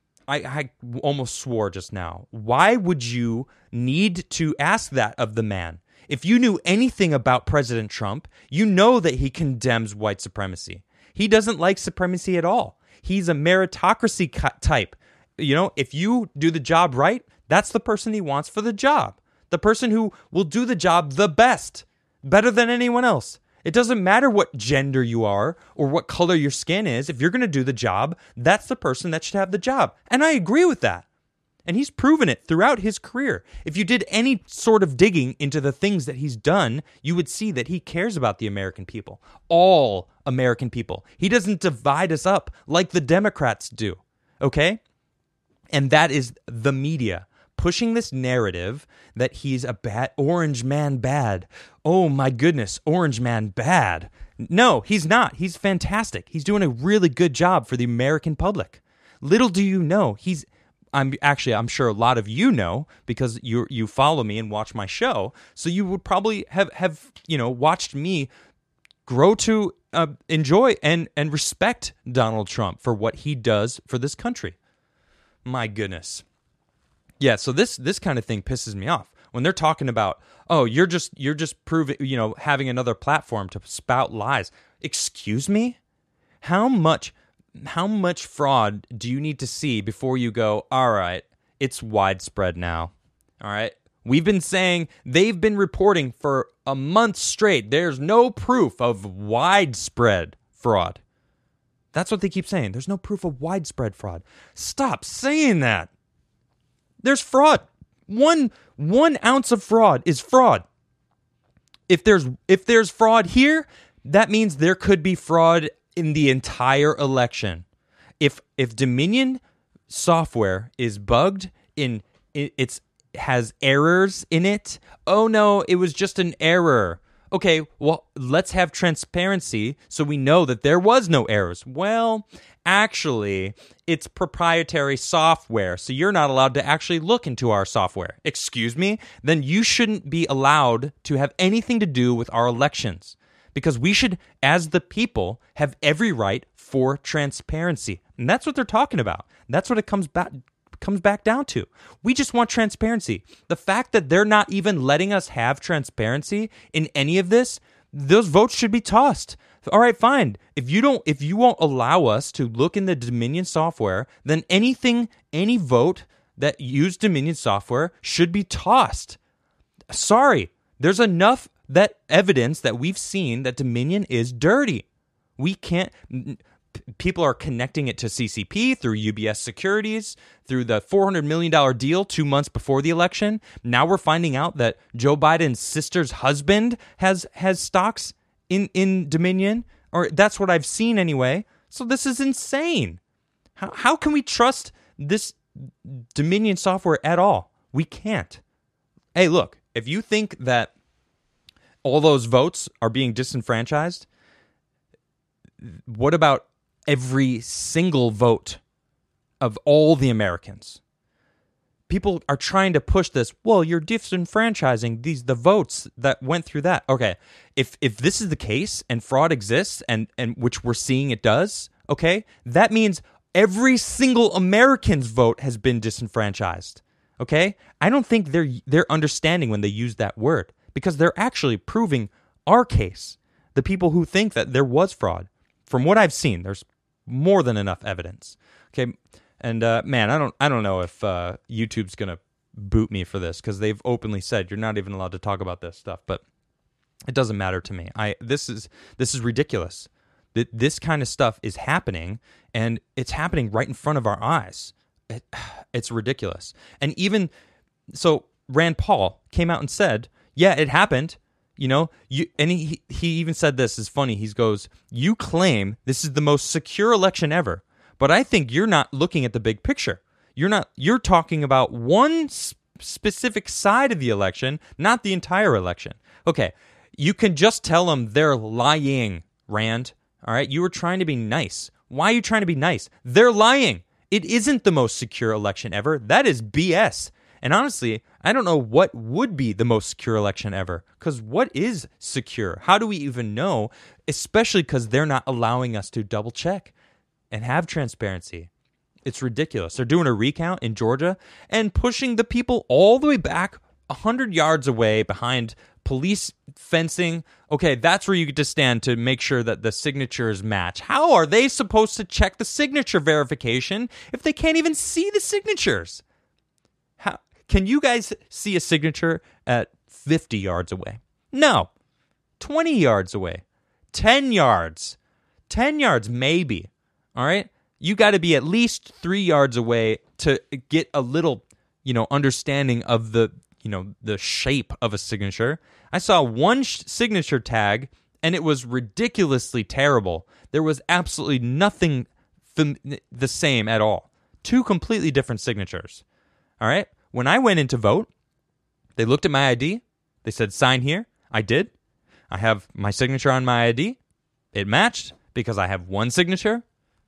I almost swore just now. Why would you need to ask that of the man? If you knew anything about President Trump, you know that he condemns white supremacy. He doesn't like supremacy at all. He's a meritocracy type. If you do the job right, that's the person he wants for the job. The person who will do the job the best, better than anyone else. It doesn't matter what gender you are or what color your skin is. If you're going to do the job, that's the person that should have the job. And I agree with that. And he's proven it throughout his career. If you did any sort of digging into the things that he's done, you would see that he cares about the American people. All American people. He doesn't divide us up like the Democrats do. Okay? And that is the media pushing this narrative that he's a bad orange man bad. Oh my goodness, orange man bad. No, he's not. He's fantastic. He's doing a really good job for the American public. Little do you know, I'm sure a lot of you know, because you follow me and watch my show. So you would probably have watched me grow to enjoy and respect Donald Trump for what he does for this country. My goodness. Yeah, so this kind of thing pisses me off when they're talking about, oh, you're just proving, having another platform to spout lies. Excuse me? How much fraud do you need to see before you go, all right, it's widespread now? All right. They've been reporting for a month straight. There's no proof of widespread fraud. That's what they keep saying. There's no proof of widespread fraud. Stop saying that. There's fraud. One ounce of fraud is fraud. If there's fraud here, that means there could be fraud in the entire election. If Dominion software is bugged, it has errors in it. Oh no, it was just an error. Okay, well, let's have transparency so we know that there was no errors. Well, actually, it's proprietary software, so you're not allowed to actually look into our software. Excuse me? Then you shouldn't be allowed to have anything to do with our elections, because we should, as the people, have every right for transparency. And that's what they're talking about. That's what it comes back down to. We just want transparency. The fact that they're not even letting us have transparency in any of this, those votes should be tossed. All right, fine. If you won't allow us to look in the Dominion software, then any vote that used Dominion software should be tossed. Sorry, there's enough evidence that we've seen that Dominion is dirty. We can't. People are connecting it to CCP through UBS Securities, through the $400 million deal 2 months before the election. Now we're finding out that Joe Biden's sister's husband has stocks in Dominion, or that's what I've seen anyway. So this is insane. How can we trust this Dominion software at all? We can't. Hey, look, if you think that all those votes are being disenfranchised, what about every single vote of all the Americans? People are trying to push this. Well, you're disenfranchising the votes that went through that. Okay, if this is the case and fraud exists, and which we're seeing it does, okay, that means every single American's vote has been disenfranchised. Okay, I don't think they're understanding when they use that word, because they're actually proving our case. The people who think that there was fraud, from what I've seen, there's more than enough evidence. Okay. And man, I don't know if YouTube's gonna boot me for this, because they've openly said you're not even allowed to talk about this stuff. But it doesn't matter to me. This is ridiculous. This kind of stuff is happening, and it's happening right in front of our eyes. It's ridiculous. And even so, Rand Paul came out and said, "Yeah, it happened." You know, and he even said this is funny. He goes, "You claim this is the most secure election ever. But I think you're not looking at the big picture. You're talking about one specific side of the election, not the entire election." Okay, you can just tell them they're lying, Rand. All right, you were trying to be nice. Why are you trying to be nice? They're lying. It isn't the most secure election ever. That is BS. And honestly, I don't know what would be the most secure election ever. Because what is secure? How do we even know? Especially because they're not allowing us to double check and have transparency. It's ridiculous. They're doing a recount in Georgia and pushing the people all the way back 100 yards away behind police fencing. Okay, that's where you get to stand to make sure that the signatures match. How are they supposed to check the signature verification if they can't even see the signatures? How can you guys see a signature at 50 yards away? No. 20 yards away. 10 yards. 10 yards maybe. All right, you got to be at least 3 yards away to get a little, understanding of the shape of a signature. I saw one signature tag, and it was ridiculously terrible. There was absolutely nothing the same at all. Two completely different signatures. All right, when I went in to vote, they looked at my ID. They said, "Sign here." I did. I have my signature on my ID. It matched because I have one signature.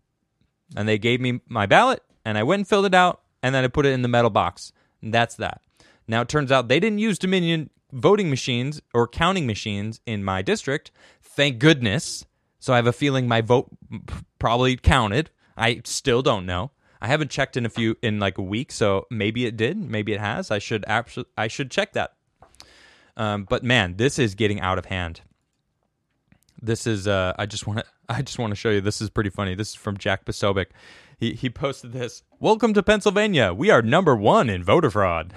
And they gave me my ballot, and I went and filled it out, and then I put it in the metal box. And that's that. Now, it turns out they didn't use Dominion voting machines or counting machines in my district. Thank goodness. So I have a feeling my vote probably counted. I still don't know. I haven't checked in like a week, so maybe it did. Maybe it has. I should check that. But man, this is getting out of hand. This is I just want to show you. This is pretty funny. This is from Jack Posobiec. He posted this. "Welcome to Pennsylvania. We are number 1 in voter fraud."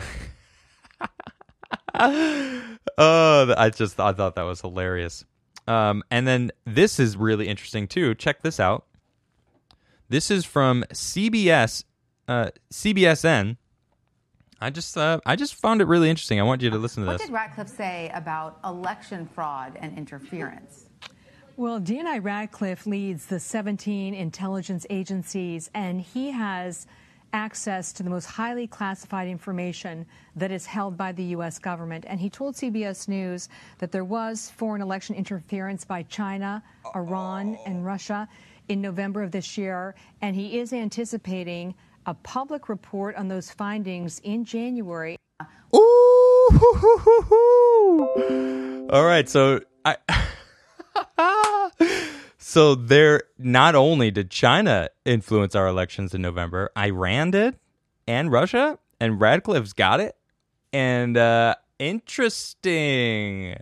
I thought that was hilarious. And then this is really interesting too. Check this out. This is from CBSN. I just found it really interesting. I want you to listen to this. What did Ratcliffe say about election fraud and interference? Well, D.N.I. Ratcliffe leads the 17 intelligence agencies, and he has access to the most highly classified information that is held by the U.S. government. And he told CBS News that there was foreign election interference by China, Iran, and Russia in November of this year, and he is anticipating a public report on those findings in January. Ooh! All right, so so there, not only did China influence our elections in November, Iran did, and Russia, and Radcliffe's got it. And interesting.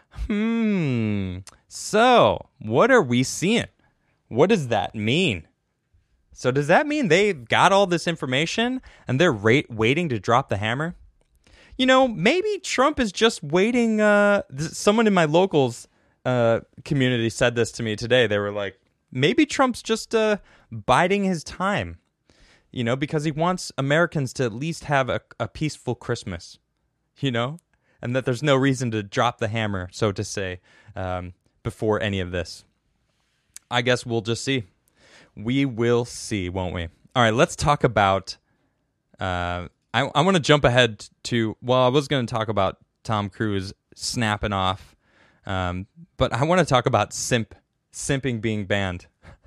So what are we seeing? What does that mean? So does that mean they've got all this information and they're waiting to drop the hammer? Maybe Trump is just waiting. Someone in my locals community said this to me today. They were like, maybe Trump's just biding his time, because he wants Americans to at least have a peaceful Christmas, and that there's no reason to drop the hammer, so to say, before any of this. I guess we'll just see. We will see, won't we? All right, let's talk about... I want to jump ahead to... Well, I was going to talk about Tom Cruise snapping off, but I want to talk about simping being banned.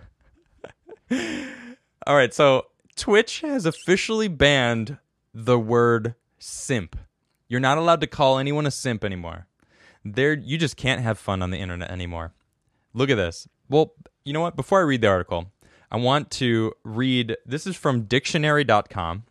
All right, so Twitch has officially banned the word simp. You're not allowed to call anyone a simp anymore. You just can't have fun on the internet anymore. Look at this. Well, you know what? Before I read the article, I want to read... This is from dictionary.com.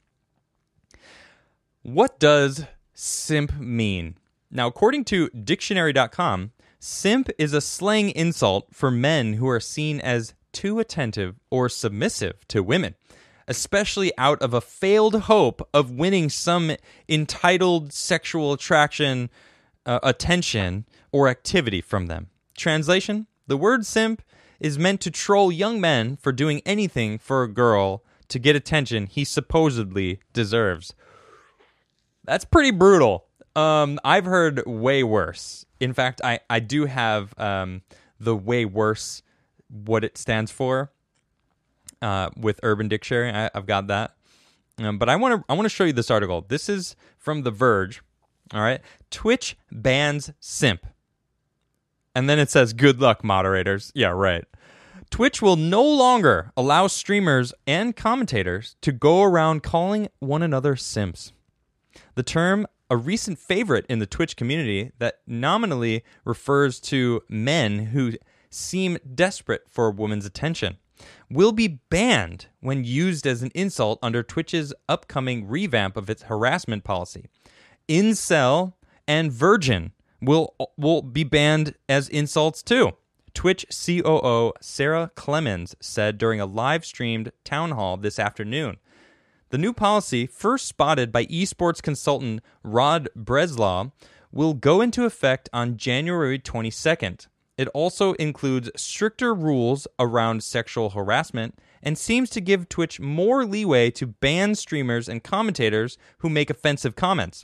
What does simp mean? Now, according to dictionary.com, simp is a slang insult for men who are seen as too attentive or submissive to women, especially out of a failed hope of winning some entitled sexual attraction, attention, or activity from them. Translation: the word simp is meant to troll young men for doing anything for a girl to get attention he supposedly deserves. That's pretty brutal. I've heard way worse. In fact, I do have the way worse, what it stands for, with Urban Dictionary. I've got that. But I want to show you this article. This is from The Verge. All right. Twitch bans simp. And then it says, good luck, moderators. Yeah, right. Twitch will no longer allow streamers and commentators to go around calling one another simps. The term, a recent favorite in the Twitch community that nominally refers to men who seem desperate for a woman's attention, will be banned when used as an insult under Twitch's upcoming revamp of its harassment policy. Incel and virgin will be banned as insults too. Twitch COO Sarah Clemens said during a live-streamed town hall this afternoon. The new policy, first spotted by esports consultant Rod Breslaw, will go into effect on January 22nd. It also includes stricter rules around sexual harassment and seems to give Twitch more leeway to ban streamers and commentators who make offensive comments.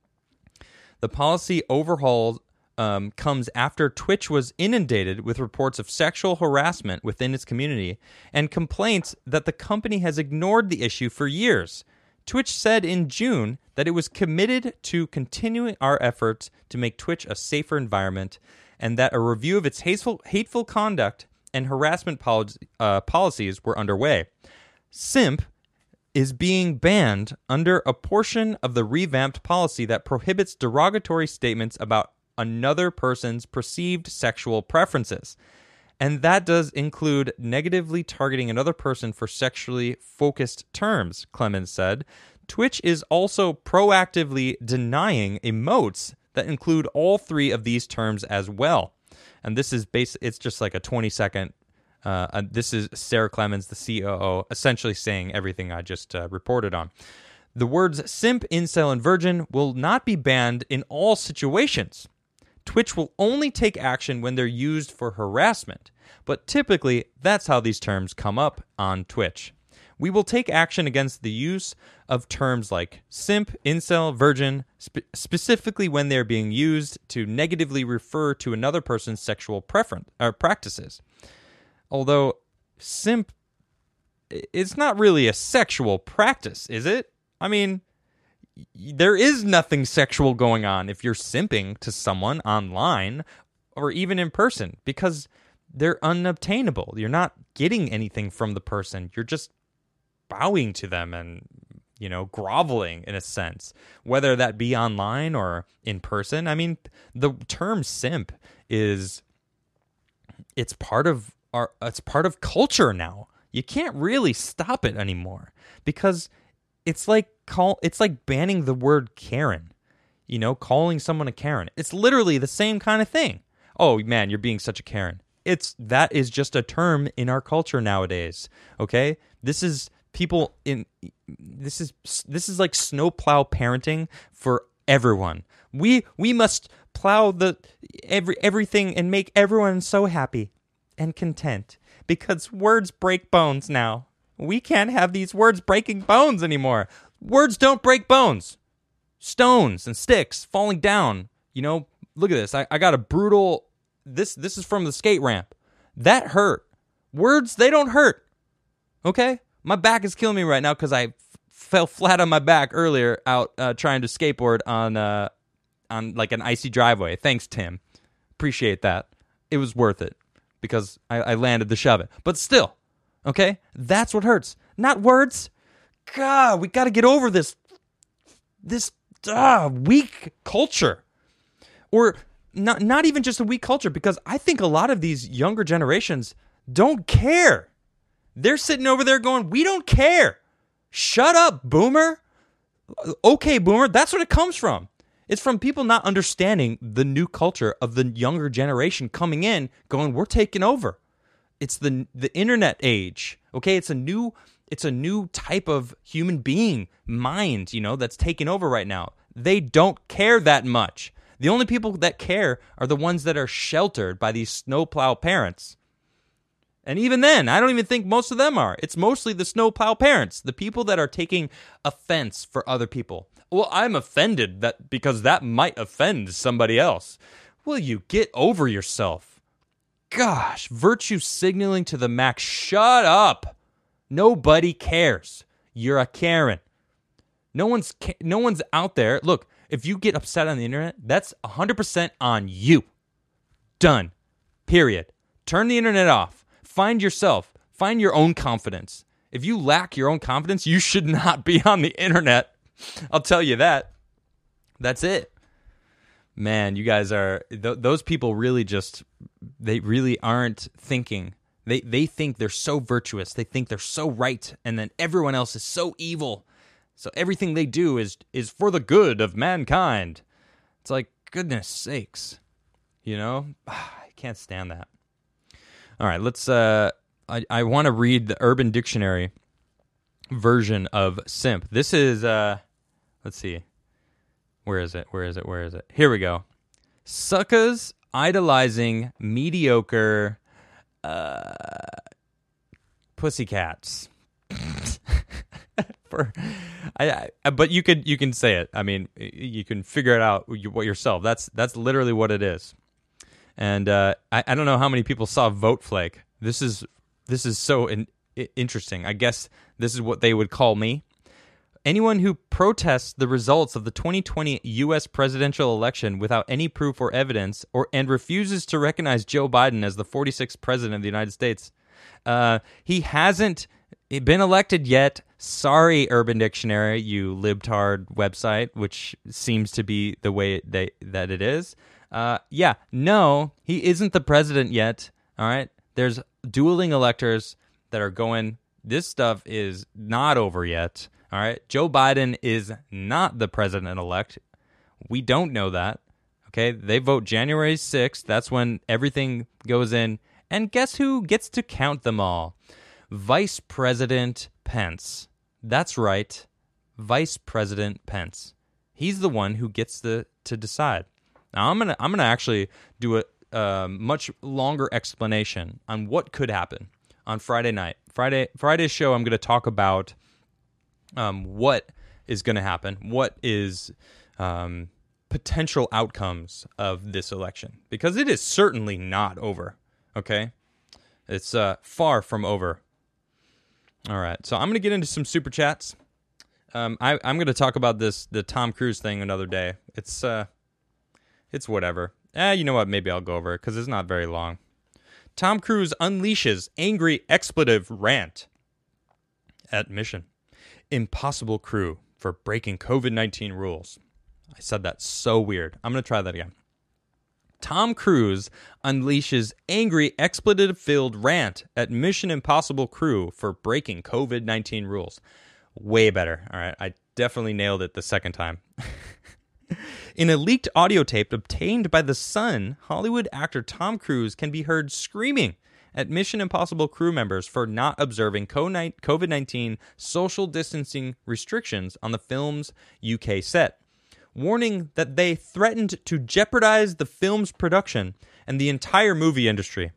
The policy overhaul comes after Twitch was inundated with reports of sexual harassment within its community and complaints that the company has ignored the issue for years. Twitch said in June that it was committed to continuing our efforts to make Twitch a safer environment and that a review of its hateful conduct and harassment policies were underway. Simp is being banned under a portion of the revamped policy that prohibits derogatory statements about another person's perceived sexual preferences. And that does include negatively targeting another person for sexually focused terms, Clemens said. Twitch is also proactively denying emotes that include all three of these terms as well. And this is it's just like a 20-second. This is Sarah Clemens, the COO, essentially saying everything I just reported on. The words simp, incel, and virgin will not be banned in all situations. Twitch will only take action when they're used for harassment, but typically that's how these terms come up on Twitch. We will take action against the use of terms like simp, incel, virgin, specifically when they're being used to negatively refer to another person's sexual preference or practices. Although simp, it's not really a sexual practice, is it? I mean, there is nothing sexual going on if you're simping to someone online or even in person because they're unobtainable. You're not getting anything from the person. You're just bowing to them and, groveling in a sense, whether that be online or in person. I mean, the term simp it's part of culture now. You can't really stop it anymore because it's like banning the word Karen, calling someone a Karen. It's literally the same kind of thing. Oh man, you're being such a Karen. That is just a term in our culture nowadays. Okay, this is like snowplow parenting for everyone. We must plow everything and make everyone so happy and content because words break bones now. We can't have these words breaking bones anymore. Words don't break bones. Stones and sticks falling down. Look at this. I got a brutal... this is from the skate ramp. That hurt. Words, they don't hurt. Okay? My back is killing me right now because I fell flat on my back earlier out trying to skateboard on like an icy driveway. Thanks, Tim. Appreciate that. It was worth it because I landed the shove it. But still, okay? That's what hurts. Not words. God, we got to get over this weak culture. Or not even just a weak culture, because I think a lot of these younger generations don't care. They're sitting over there going, we don't care. Shut up, boomer. Okay, boomer. That's what it comes from. It's from people not understanding the new culture of the younger generation coming in, going, we're taking over. It's the internet age. Okay, it's a new type of human being mind, that's taking over right now. They don't care that much. The only people that care are the ones that are sheltered by these snowplow parents. And even then, I don't even think most of them are. It's mostly the snowplow parents, the people that are taking offense for other people. Well, I'm offended because that might offend somebody else. Will you get over yourself? Gosh, virtue signaling to the max. Shut up. Nobody cares. You're a Karen. No one's out there. Look, if you get upset on the internet, that's 100% on you. Done. Period. Turn the internet off. Find yourself. Find your own confidence. If you lack your own confidence, you should not be on the internet. I'll tell you that. That's it. Man, you guys are... those people really they really aren't thinking. They think they're so virtuous. They think they're so right, and then everyone else is so evil. So everything they do is for the good of mankind. It's like, goodness sakes. I can't stand that. All right, let's... I want to read the Urban Dictionary version of simp. This is... let's see. Where is it? Here we go. Suckers idolizing mediocre pussycats. But you can say it. I mean, you can figure it out yourself. That's literally what it is. And I don't know how many people saw Vote Flake. This is so interesting. I guess this is what they would call me. Anyone who protests the results of the 2020 U.S. presidential election without any proof or evidence, and refuses to recognize Joe Biden as the 46th president of the United States. He hasn't been elected yet. Sorry, Urban Dictionary, you libtard website, which seems to be the way that it is. No, he isn't the president yet. All right, there's dueling electors that are going, this stuff is not over yet. All right, Joe Biden is not the president-elect. We don't know that. Okay, they vote January 6th. That's when everything goes in. And guess who gets to count them all? Vice President Pence. That's right, Vice President Pence. He's the one who gets to decide. Now, I'm gonna actually do a much longer explanation on what could happen on Friday night. Friday's show, I'm going to talk about what is going to happen, what is potential outcomes of this election, because it is certainly not over. Okay, it's far from over. All right, so I'm going to get into some super chats. I'm going to talk about the Tom Cruise thing another day. It's whatever. You know what? Maybe I'll go over it because it's not very long. Tom Cruise unleashes angry expletive rant at Mission Impossible crew for breaking COVID-19 rules. I said that so weird. I'm going to try that again. Tom Cruise unleashes angry expletive-filled rant at Mission Impossible crew for breaking COVID-19 rules. Way better. All right, I definitely nailed it the second time. In a leaked audio tape obtained by The Sun, Hollywood actor Tom Cruise can be heard screaming at Mission Impossible crew members for not observing COVID-19 social distancing restrictions on the film's UK set, warning that they threatened to jeopardize the film's production and the entire movie industry.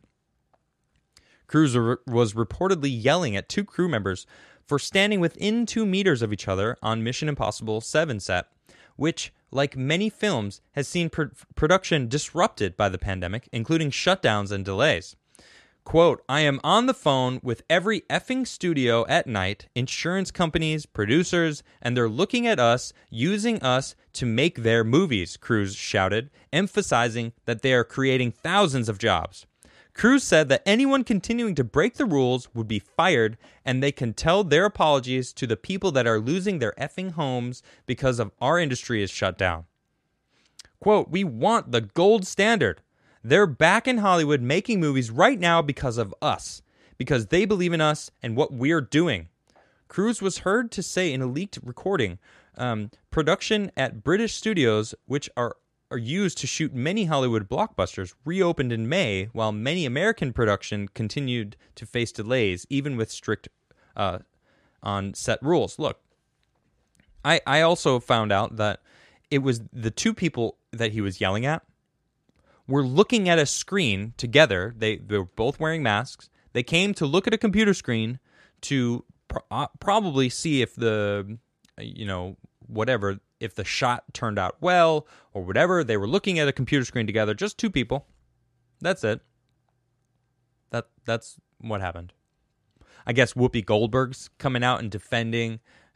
Cruise was reportedly yelling at two crew members for standing within 2 meters of each other on Mission Impossible 7 set, which, like many films, has seen production disrupted by the pandemic, including shutdowns and delays. Quote, I am on the phone with every effing studio at night, insurance companies, producers, and they're looking at us, using us to make their movies, Cruise shouted, emphasizing that they are creating thousands of jobs. Cruise said that anyone continuing to break the rules would be fired, and they can tell their apologies to the people that are losing their effing homes because of our industry is shut down. Quote, we want the gold standard. They're back in Hollywood making movies right now because of us, because they believe in us and what we're doing. Cruise was heard to say in a leaked recording, production at British studios, which are used to shoot many Hollywood blockbusters, reopened in May, while many American production continued to face delays, even with strict on-set rules. Look, I also found out that it was the two people that he was yelling at were looking at a screen together. They were both wearing masks. They came to look at a computer screen to probably see if the, whatever, if the shot turned out well or whatever. They were looking at a computer screen together, just two people. That's it. That's what happened. I guess Whoopi Goldberg's coming out and defending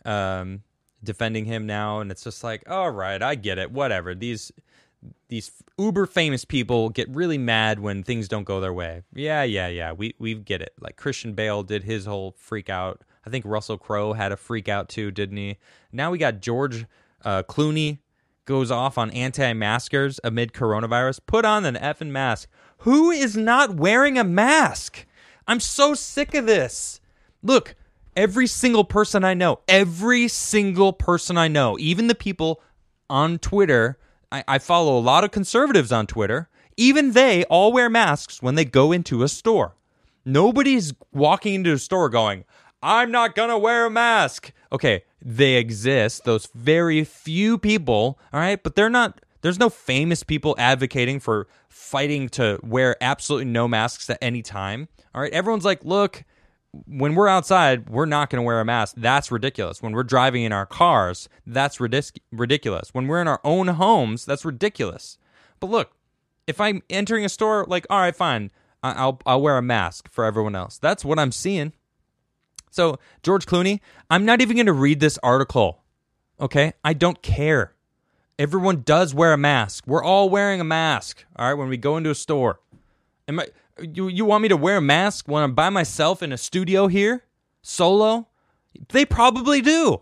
him now, and it's just like, all right, I get it, whatever. These uber famous people get really mad when things don't go their way. Yeah. We get it. Like Christian Bale did his whole freak out. I think Russell Crowe had a freak out too, didn't he? Now we got George Clooney goes off on anti-maskers amid coronavirus. Put on an effing mask. Who is not wearing a mask? I'm so sick of this. Look, every single person I know, even the people on Twitter, I follow a lot of conservatives on Twitter. Even they all wear masks when they go into a store. Nobody's walking into a store going, I'm not going to wear a mask. Okay, they exist, those very few people, all right? But there's no famous people advocating for fighting to wear absolutely no masks at any time, all right? Everyone's like, look, when we're outside, we're not going to wear a mask. That's ridiculous. When we're driving in our cars, that's ridiculous. When we're in our own homes, that's ridiculous. But look, if I'm entering a store, like, all right, fine, I'll wear a mask for everyone else. That's what I'm seeing. So, George Clooney, I'm not even going to read this article, okay? I don't care. Everyone does wear a mask. We're all wearing a mask, all right, when we go into a store. You want me to wear a mask when I'm by myself in a studio here, solo? They probably do.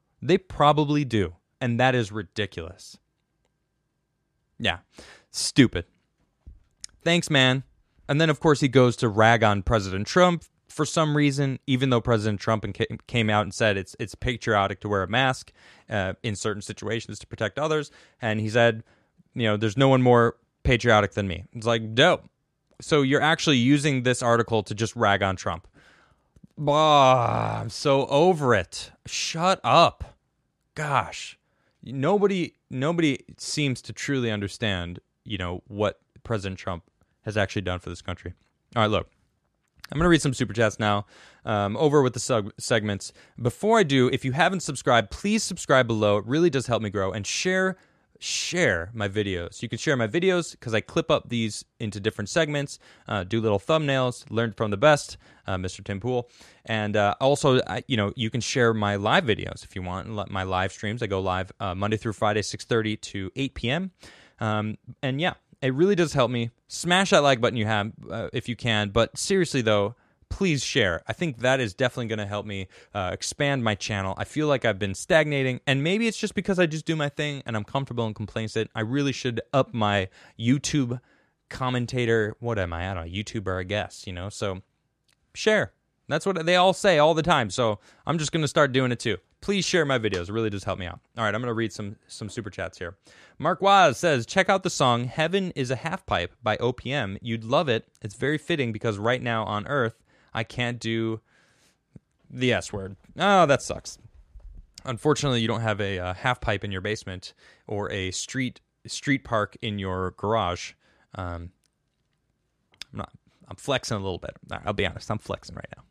And that is ridiculous. Yeah, stupid. Thanks, man. And then, of course, he goes to rag on President Trump for some reason, even though President Trump came out and said it's patriotic to wear a mask in certain situations to protect others. And he said, there's no one more patriotic than me. It's like, dope. So you're actually using this article to just rag on Trump. I'm so over it. Shut up. Gosh. Nobody seems to truly understand, what President Trump has actually done for this country. All right, look. I'm going to read some super chats now. Over with the segments. Before I do, if you haven't subscribed, please subscribe below. It really does help me grow. And share my videos. You can share my videos because I clip up these into different segments, do little thumbnails, learn from the best, Mr. Tim Pool. And also, you can share my live videos if you want, my live streams. I go live Monday through Friday, 6:30 to 8 p.m. And yeah, it really does help me. Smash that like button you have if you can. But seriously, though, please share. I think that is definitely going to help me expand my channel. I feel like I've been stagnating, and maybe it's just because I just do my thing and I'm comfortable and complacent. I really should up my YouTube commentator. What am I? I don't know, YouTuber, I guess, So share. That's what they all say all the time. So I'm just going to start doing it too. Please share my videos. It really does help me out. All right, I'm going to read some super chats here. Mark Waz says, check out the song Heaven is a Half Pipe by OPM. You'd love it. It's very fitting because right now on Earth, I can't do the S word. Oh, that sucks. Unfortunately, you don't have a half pipe in your basement or a street park in your garage. I'm flexing a little bit. I'll be honest. I'm flexing right now.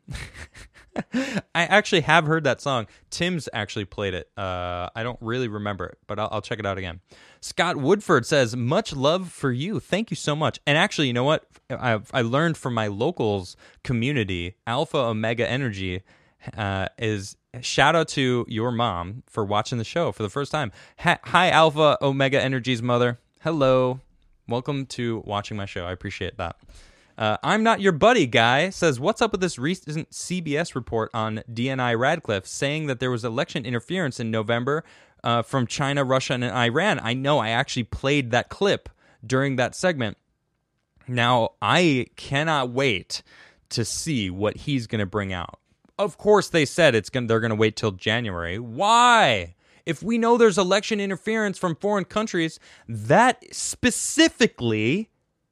I actually have heard that song. Tim's actually played it. I don't really remember it, but I'll check it out again. Scott Woodford says, much love for you. Thank you so much. And actually, you know what? I learned from my locals community, Alpha Omega Energy, is shout out to your mom for watching the show for the first time. Hi, Alpha Omega Energy's mother. Hello. Welcome to watching my show. I appreciate that. I'm not your buddy guy says, what's up with this recent CBS report on DNI Radcliffe saying that there was election interference in November from China, Russia, and Iran? I know, I actually played that clip during that segment. Now, I cannot wait to see what he's going to bring out. Of course, they said they're going to wait till January. Why? If we know there's election interference from foreign countries, that specifically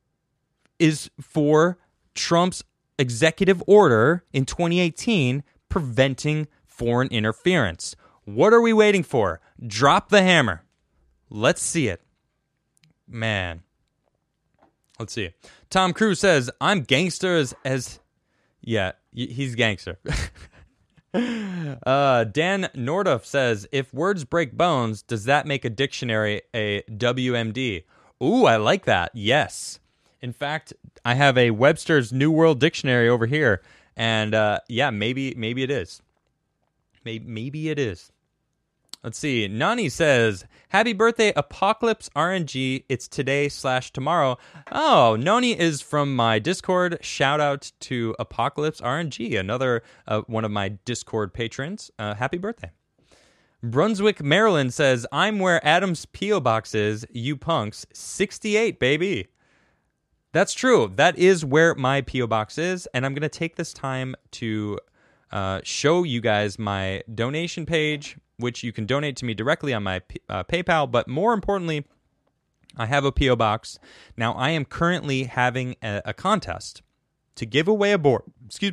is for Trump's executive order in 2018 preventing foreign interference. What are we waiting for? Drop the hammer. Let's see it. Man. Let's see it. Tom Cruise says, I'm gangster as yeah, he's gangster. Dan Norduff says, if words break bones, does that make a dictionary a WMD? Ooh, I like that. Yes. In fact, I have a Webster's New World Dictionary over here, and yeah, maybe it is. Maybe it is. Let's see. Nani says, happy birthday, Apocalypse RNG. It's today/tomorrow. Oh, Nani is from my Discord. Shout out to Apocalypse RNG, another one of my Discord patrons. Happy birthday. Brunswick, Maryland says, I'm where Adam's P.O. Box is, you punks. 68, baby. That's true. That is where my P.O. Box is, and I'm going to take this time to show you guys my donation page, which you can donate to me directly on my PayPal, but more importantly, I have a P.O. Box. Now, I am currently having a contest to give away a board,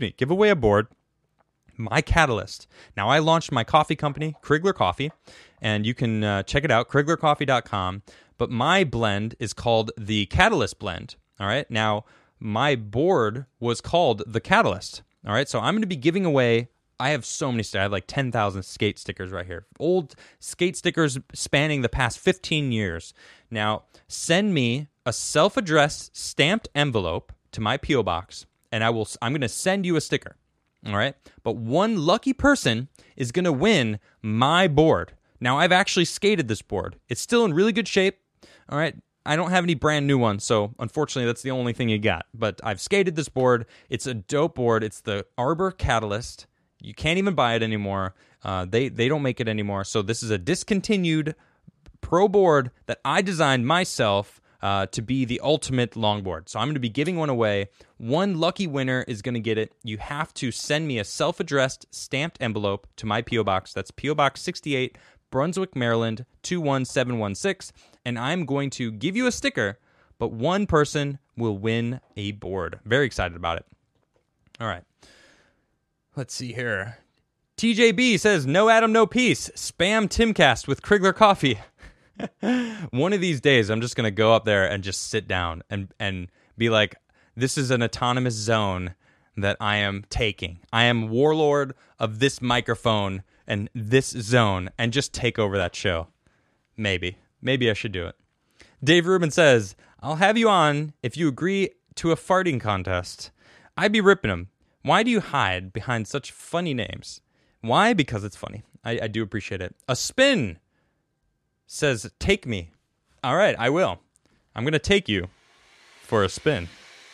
my Catalyst. Now, I launched my coffee company, Krigler Coffee, and you can check it out, kriglercoffee.com, but my blend is called the Catalyst Blend. All right. Now, my board was called the Catalyst. All right. So I'm going to be giving away. I have so many stickers. I have like 10,000 skate stickers right here. Old skate stickers spanning the past 15 years. Now, send me a self-addressed stamped envelope to my P.O. Box, and I'm going to send you a sticker. All right. But one lucky person is going to win my board. Now, I've actually skated this board. It's still in really good shape. All right. I don't have any brand new ones, so unfortunately that's the only thing you got. But I've skated this board. It's a dope board. It's the Arbor Catalyst. You can't even buy it anymore. They don't make it anymore. So this is a discontinued pro board that I designed myself to be the ultimate longboard. So I'm going to be giving one away. One lucky winner is going to get it. You have to send me a self-addressed stamped envelope to my P.O. Box. That's P.O. Box 68, Brunswick, Maryland, 21716. And I'm going to give you a sticker, but one person will win a board. Very excited about it. All right. Let's see here. TJB says, no Adam, no peace. Spam Timcast with Krigler Coffee. One of these days, I'm just going to go up there and just sit down and be like, this is an autonomous zone that I am taking. I am warlord of this microphone and this zone, and just take over that show. Maybe I should do it. Dave Rubin says, I'll have you on if you agree to a farting contest. I'd be ripping him. Why do you hide behind such funny names? Why? Because it's funny. I do appreciate it. A Spin says, take me. All right, I will. I'm going to take you for a spin.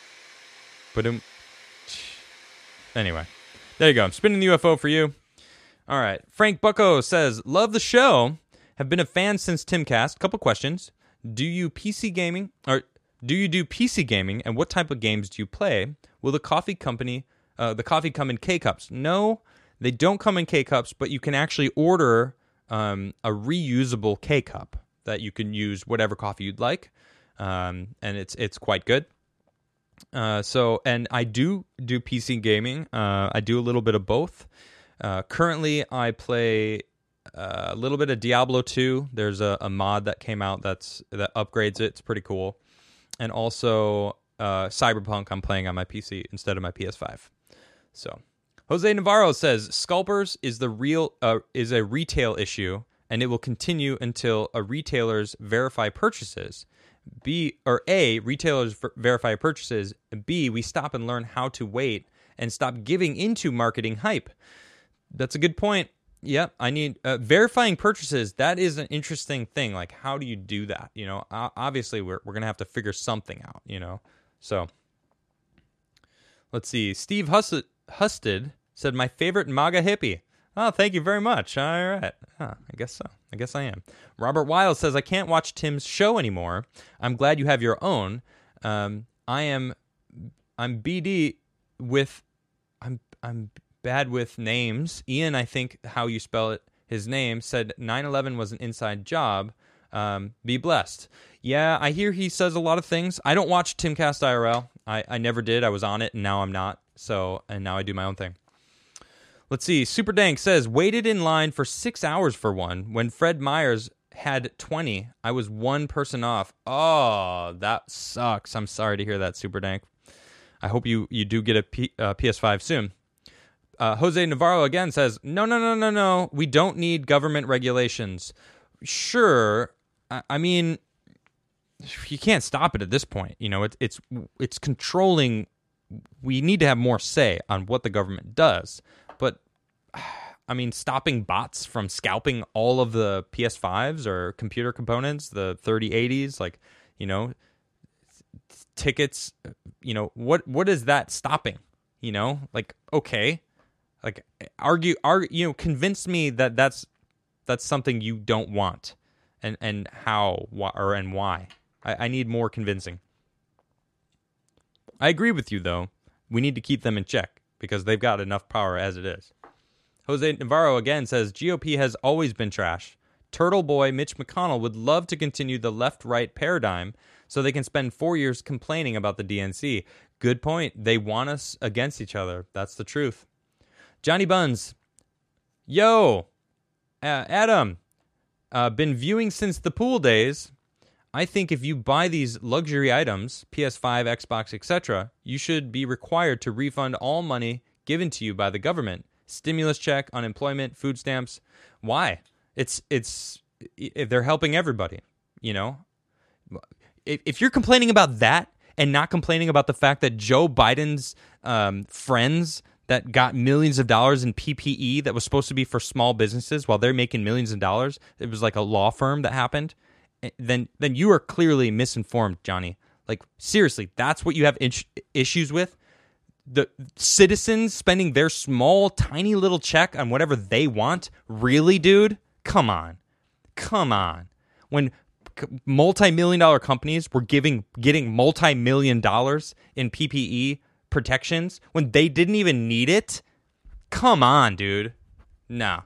Anyway, there you go. I'm spinning the UFO for you. All right. Frank Bucko says, love the show. Have been a fan since Timcast. Couple questions. Do you do PC gaming, and what type of games do you play? Will the coffee come in K-Cups? No, they don't come in K-Cups, but you can actually order a reusable K-Cup that you can use whatever coffee you'd like, and it's quite good. And I do PC gaming. I do a little bit of both. Currently, I play a little bit of Diablo 2. There's a mod that came out that upgrades it. It's pretty cool. And also Cyberpunk I'm playing on my PC instead of my PS5. So Jose Navarro says scalpers is a retail issue, and it will continue until retailers verify purchases. A, retailers verify purchases. B, we stop and learn how to wait and stop giving into marketing hype. That's a good point. Yep, I need verifying purchases. That is an interesting thing. Like, how do you do that? You know, obviously we're gonna have to figure something out. You know, so let's see. Steve Husted said, "My favorite MAGA hippie." Oh, thank you very much. All right, I guess so. I guess I am. Robert Wiles says, "I can't watch Tim's show anymore. I'm glad you have your own. I'm BD with I'm bad with names. Ian, I think how you spell it, his name, said 9/11 was an inside job. Be blessed." Yeah, I hear he says a lot of things. I don't watch Timcast IRL. I never did. I was on it, and now I'm not. And now I do my own thing. Let's see. Super Dank says, "Waited in line for 6 hours for one. When Fred Meyers had 20, I was one person off." Oh, that sucks. I'm sorry to hear that, Super Dank. I hope you do get a PS5 soon. Jose Navarro again says, No. We don't need government regulations. Sure. I mean, you can't stop it at this point. You know, it's controlling. We need to have more say on what the government does. But, I mean, stopping bots from scalping all of the PS5s or computer components, the 3080s, like, you know, tickets, you know, what is that stopping? You know, like, okay. Like, argue, you know, convince me that that's something you don't want, and how, and why. I need more convincing. I agree with you, though. We need to keep them in check because they've got enough power as it is. Jose Navarro again says, "GOP has always been trash. Turtle Boy Mitch McConnell would love to continue the left-right paradigm so they can spend 4 years complaining about the DNC." Good point. They want us against each other. That's the truth. Johnny Buns. Yo, Adam. Been viewing since the pool days. I think if you buy these luxury items, PS5, Xbox, etc., you should be required to refund all money given to you by the government. Stimulus check, unemployment, food stamps. Why? It's if they're helping everybody, you know? If you're complaining about that and not complaining about the fact that Joe Biden's friends that got millions of dollars in PPE that was supposed to be for small businesses while they're making millions of dollars, it was like a law firm that happened, then you are clearly misinformed, Johnny. Like, seriously, that's what you have issues with? The citizens spending their small, tiny little check on whatever they want? Really, dude? Come on. When multi-million-dollar companies were getting multi-million dollars in PPE protections when they didn't even need it? Come on, dude. No.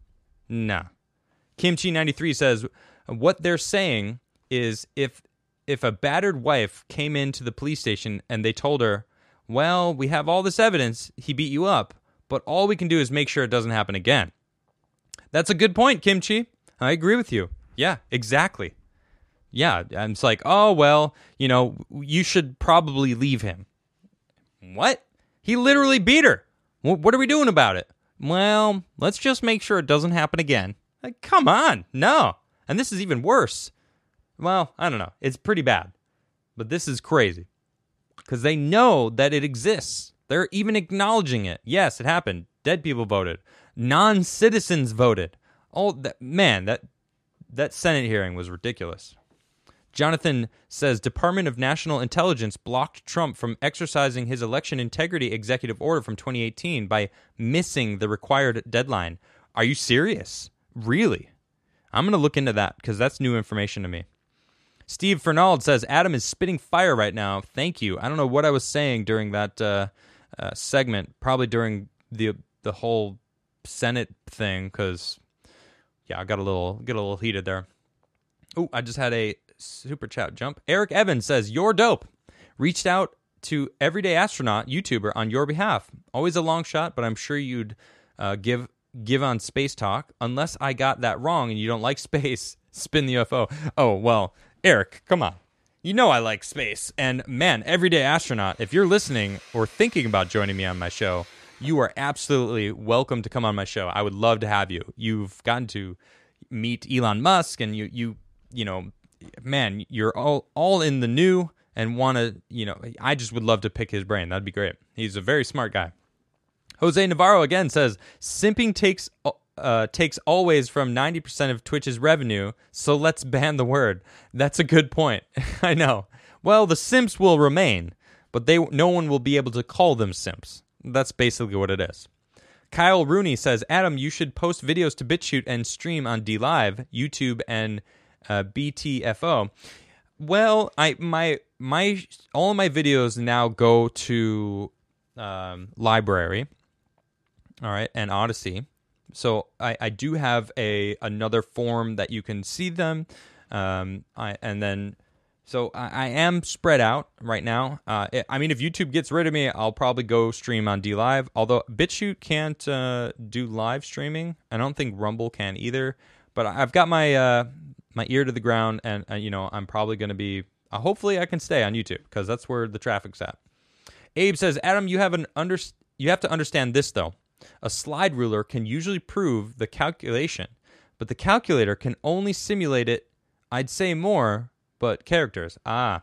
Kimchi93 says, what they're saying is if a battered wife came into the police station and they told her, well, we have all this evidence, he beat you up, but all we can do is make sure it doesn't happen again. That's a good point, Kimchi. I agree with you. Yeah, exactly. Yeah, and it's like, oh, well, you know, you should probably leave him. What? He literally beat her. What are we doing about it? Well, let's just make sure it doesn't happen again. Like, come on. No. And this is even worse. Well, I don't know. It's pretty bad. But this is crazy. Because they know that it exists. They're even acknowledging it. Yes, it happened. Dead people voted. Non-citizens voted. Oh, that Senate hearing was ridiculous. Jonathan says Department of National Intelligence blocked Trump from exercising his election integrity executive order from 2018 by missing the required deadline. Are you serious? Really? I'm going to look into that because that's new information to me. Steve Fernald says Adam is spitting fire right now. Thank you. I don't know what I was saying during that segment, probably during the whole Senate thing because, yeah, I got a little heated there. Oh, I just had a super chat jump. Eric Evans says, you're dope. Reached out to Everyday Astronaut YouTuber on your behalf. Always a long shot, but I'm sure you'd give on space talk. Unless I got that wrong and you don't like space, spin the UFO. Oh, well, Eric, come on. You know I like space. And man, Everyday Astronaut, if you're listening or thinking about joining me on my show, you are absolutely welcome to come on my show. I would love to have you. You've gotten to meet Elon Musk, and you know, man, you're all in the new and want to, you know, I just would love to pick his brain. That'd be great. He's a very smart guy. Jose Navarro again says, simping takes always from 90% of Twitch's revenue, so let's ban the word. That's a good point. I know. Well, the simps will remain, but no one will be able to call them simps. That's basically what it is. Kyle Rooney says, Adam, you should post videos to BitChute and stream on DLive, YouTube, and BTFO. Well, my all of my videos now go to Library, all right, and Odyssey. So I do have another form that you can see them, So I am spread out right now. I mean, if YouTube gets rid of me, I'll probably go stream on DLive. Although BitChute can't do live streaming. I don't think Rumble can either. But I've got my my ear to the ground, and you know, I'm probably going to be. Hopefully, I can stay on YouTube because that's where the traffic's at. Abe says, Adam, you have to understand this though. A slide ruler can usually prove the calculation, but the calculator can only simulate it. I'd say more. But characters, I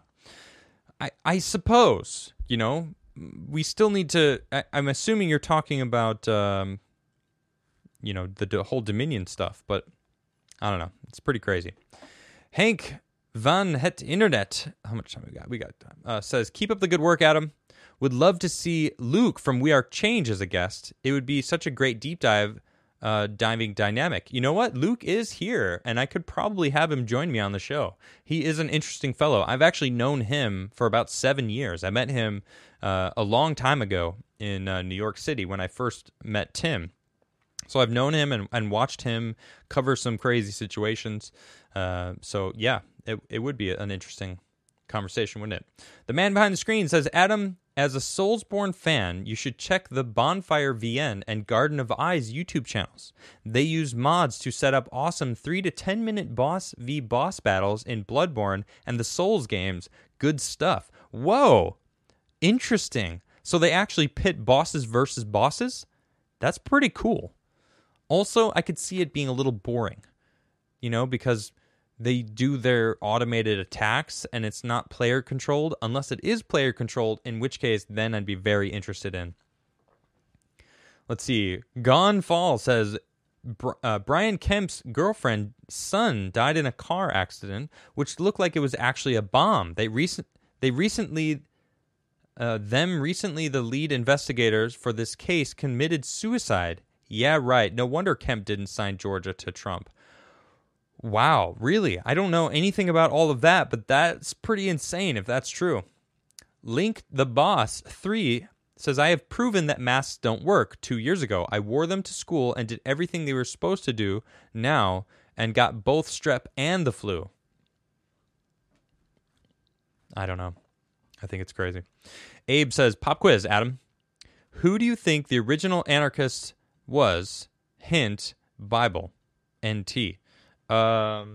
suppose, you know, we still need to, I'm assuming you're talking about, you know, the whole Dominion stuff, but I don't know. It's pretty crazy. Hank Van Het Internet, how much time we got? We got time. Says, keep up the good work, Adam. Would love to see Luke from We Are Change as a guest. It would be such a great deep dive. Diving dynamic. You know what? Luke is here, and I could probably have him join me on the show. He is an interesting fellow. I've actually known him for about 7 years. I met him a long time ago in New York City when I first met Tim. So I've known him and watched him cover some crazy situations. So yeah, it would be an interesting conversation, wouldn't it? The man behind the screen says, Adam, as a Soulsborne fan, you should check the Bonfire VN and Garden of Eyes YouTube channels. They use mods to set up awesome 3 to 10 minute boss v boss battles in Bloodborne and the Souls games. Good stuff. Whoa, interesting. So they actually pit bosses versus bosses? That's pretty cool. Also, I could see it being a little boring, you know, because they do their automated attacks and it's not player controlled, unless it is player controlled, in which case then I'd be very interested in. Let's see. Gone Fall says, Brian Kemp's girlfriend's son died in a car accident, which looked like it was actually a bomb. Recently, the lead investigators for this case committed suicide. Yeah, right. No wonder Kemp didn't sign Georgia to Trump. Wow, really? I don't know anything about all of that, but that's pretty insane if that's true. Link the Boss 3 says, I have proven that masks don't work. 2 years ago, I wore them to school and did everything they were supposed to do now and got both strep and the flu. I don't know. I think it's crazy. Abe says, pop quiz, Adam. Who do you think the original anarchist was? Hint, Bible. NT. I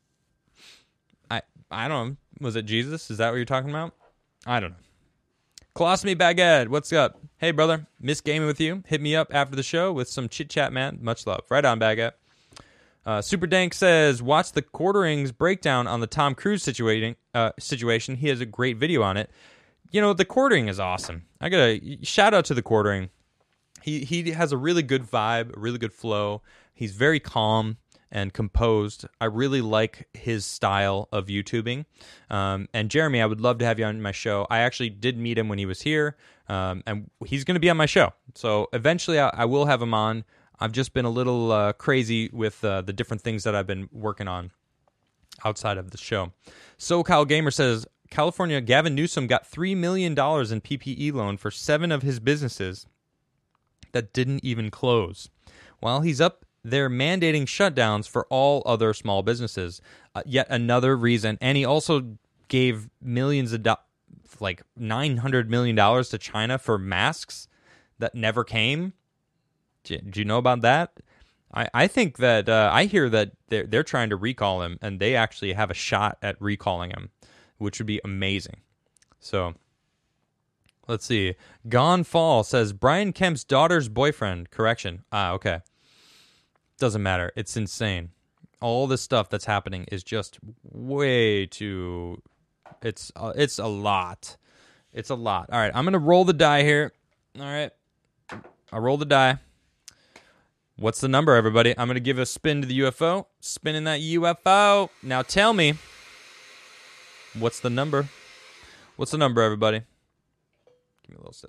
don't know. Was it Jesus? Is that what you're talking about? I don't know. Colostomy Baguette, what's up? Hey, brother. Miss gaming with you. Hit me up after the show with some chit-chat, man. Much love. Right on, Baguette. Super Dank says, watch the Quarterings breakdown on the Tom Cruise situation. He has a great video on it. You know, the Quartering is awesome. I got to shout out to the Quartering. He has a really good vibe, a really good flow. He's very calm and composed. I really like his style of YouTubing. And Jeremy, I would love to have you on my show. I actually did meet him when he was here, and he's going to be on my show. So eventually I will have him on. I've just been a little crazy with the different things that I've been working on outside of the show. SoCal Gamer says, California Gavin Newsom got $3 million in PPE loan for 7 of his businesses that didn't even close. While he's up there mandating shutdowns for all other small businesses. Yet another reason. And he also gave millions of like $900 million to China for masks that never came. Do you know about that? I think that I hear that they're trying to recall him, and they actually have a shot at recalling him, which would be amazing. So Let's see. Gone Fall says Brian Kemp's daughter's boyfriend. Correction. Okay. Doesn't matter. It's insane. All this stuff that's happening is just way too... It's a lot. It's a lot. All right, I'm going to roll the die here. All right. I roll the die. What's the number, everybody? I'm going to give a spin to the UFO. Spinning that UFO. Now tell me, what's the number? What's the number, everybody? Give me a little sip.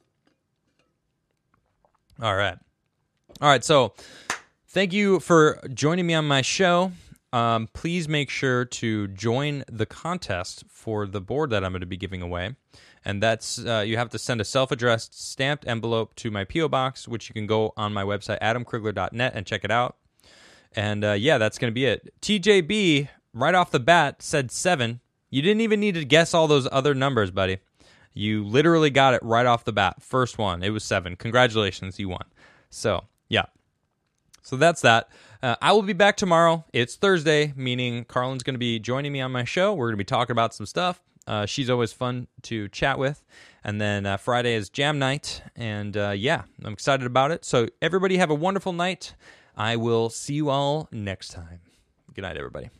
All right, so thank you for joining me on my show. Please make sure to join the contest for the board that I'm going to be giving away. And that's, you have to send a self-addressed stamped envelope to my P.O. Box, which you can go on my website, adamkrigler.net, and check it out. And yeah, that's going to be it. TJB, right off the bat, said 7. You didn't even need to guess all those other numbers, buddy. You literally got it right off the bat. First one, it was 7. Congratulations, you won. So, yeah. So that's that. I will be back tomorrow. It's Thursday, meaning Carlin's going to be joining me on my show. We're going to be talking about some stuff. She's always fun to chat with. And then Friday is jam night. And yeah, I'm excited about it. So everybody have a wonderful night. I will see you all next time. Good night, everybody.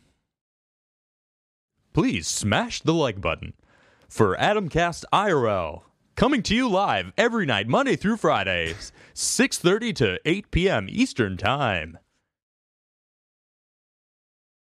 Please smash the like button. For Adamcast IRL, coming to you live every night, Monday through Fridays, 6:30 to 8 p.m. Eastern Time.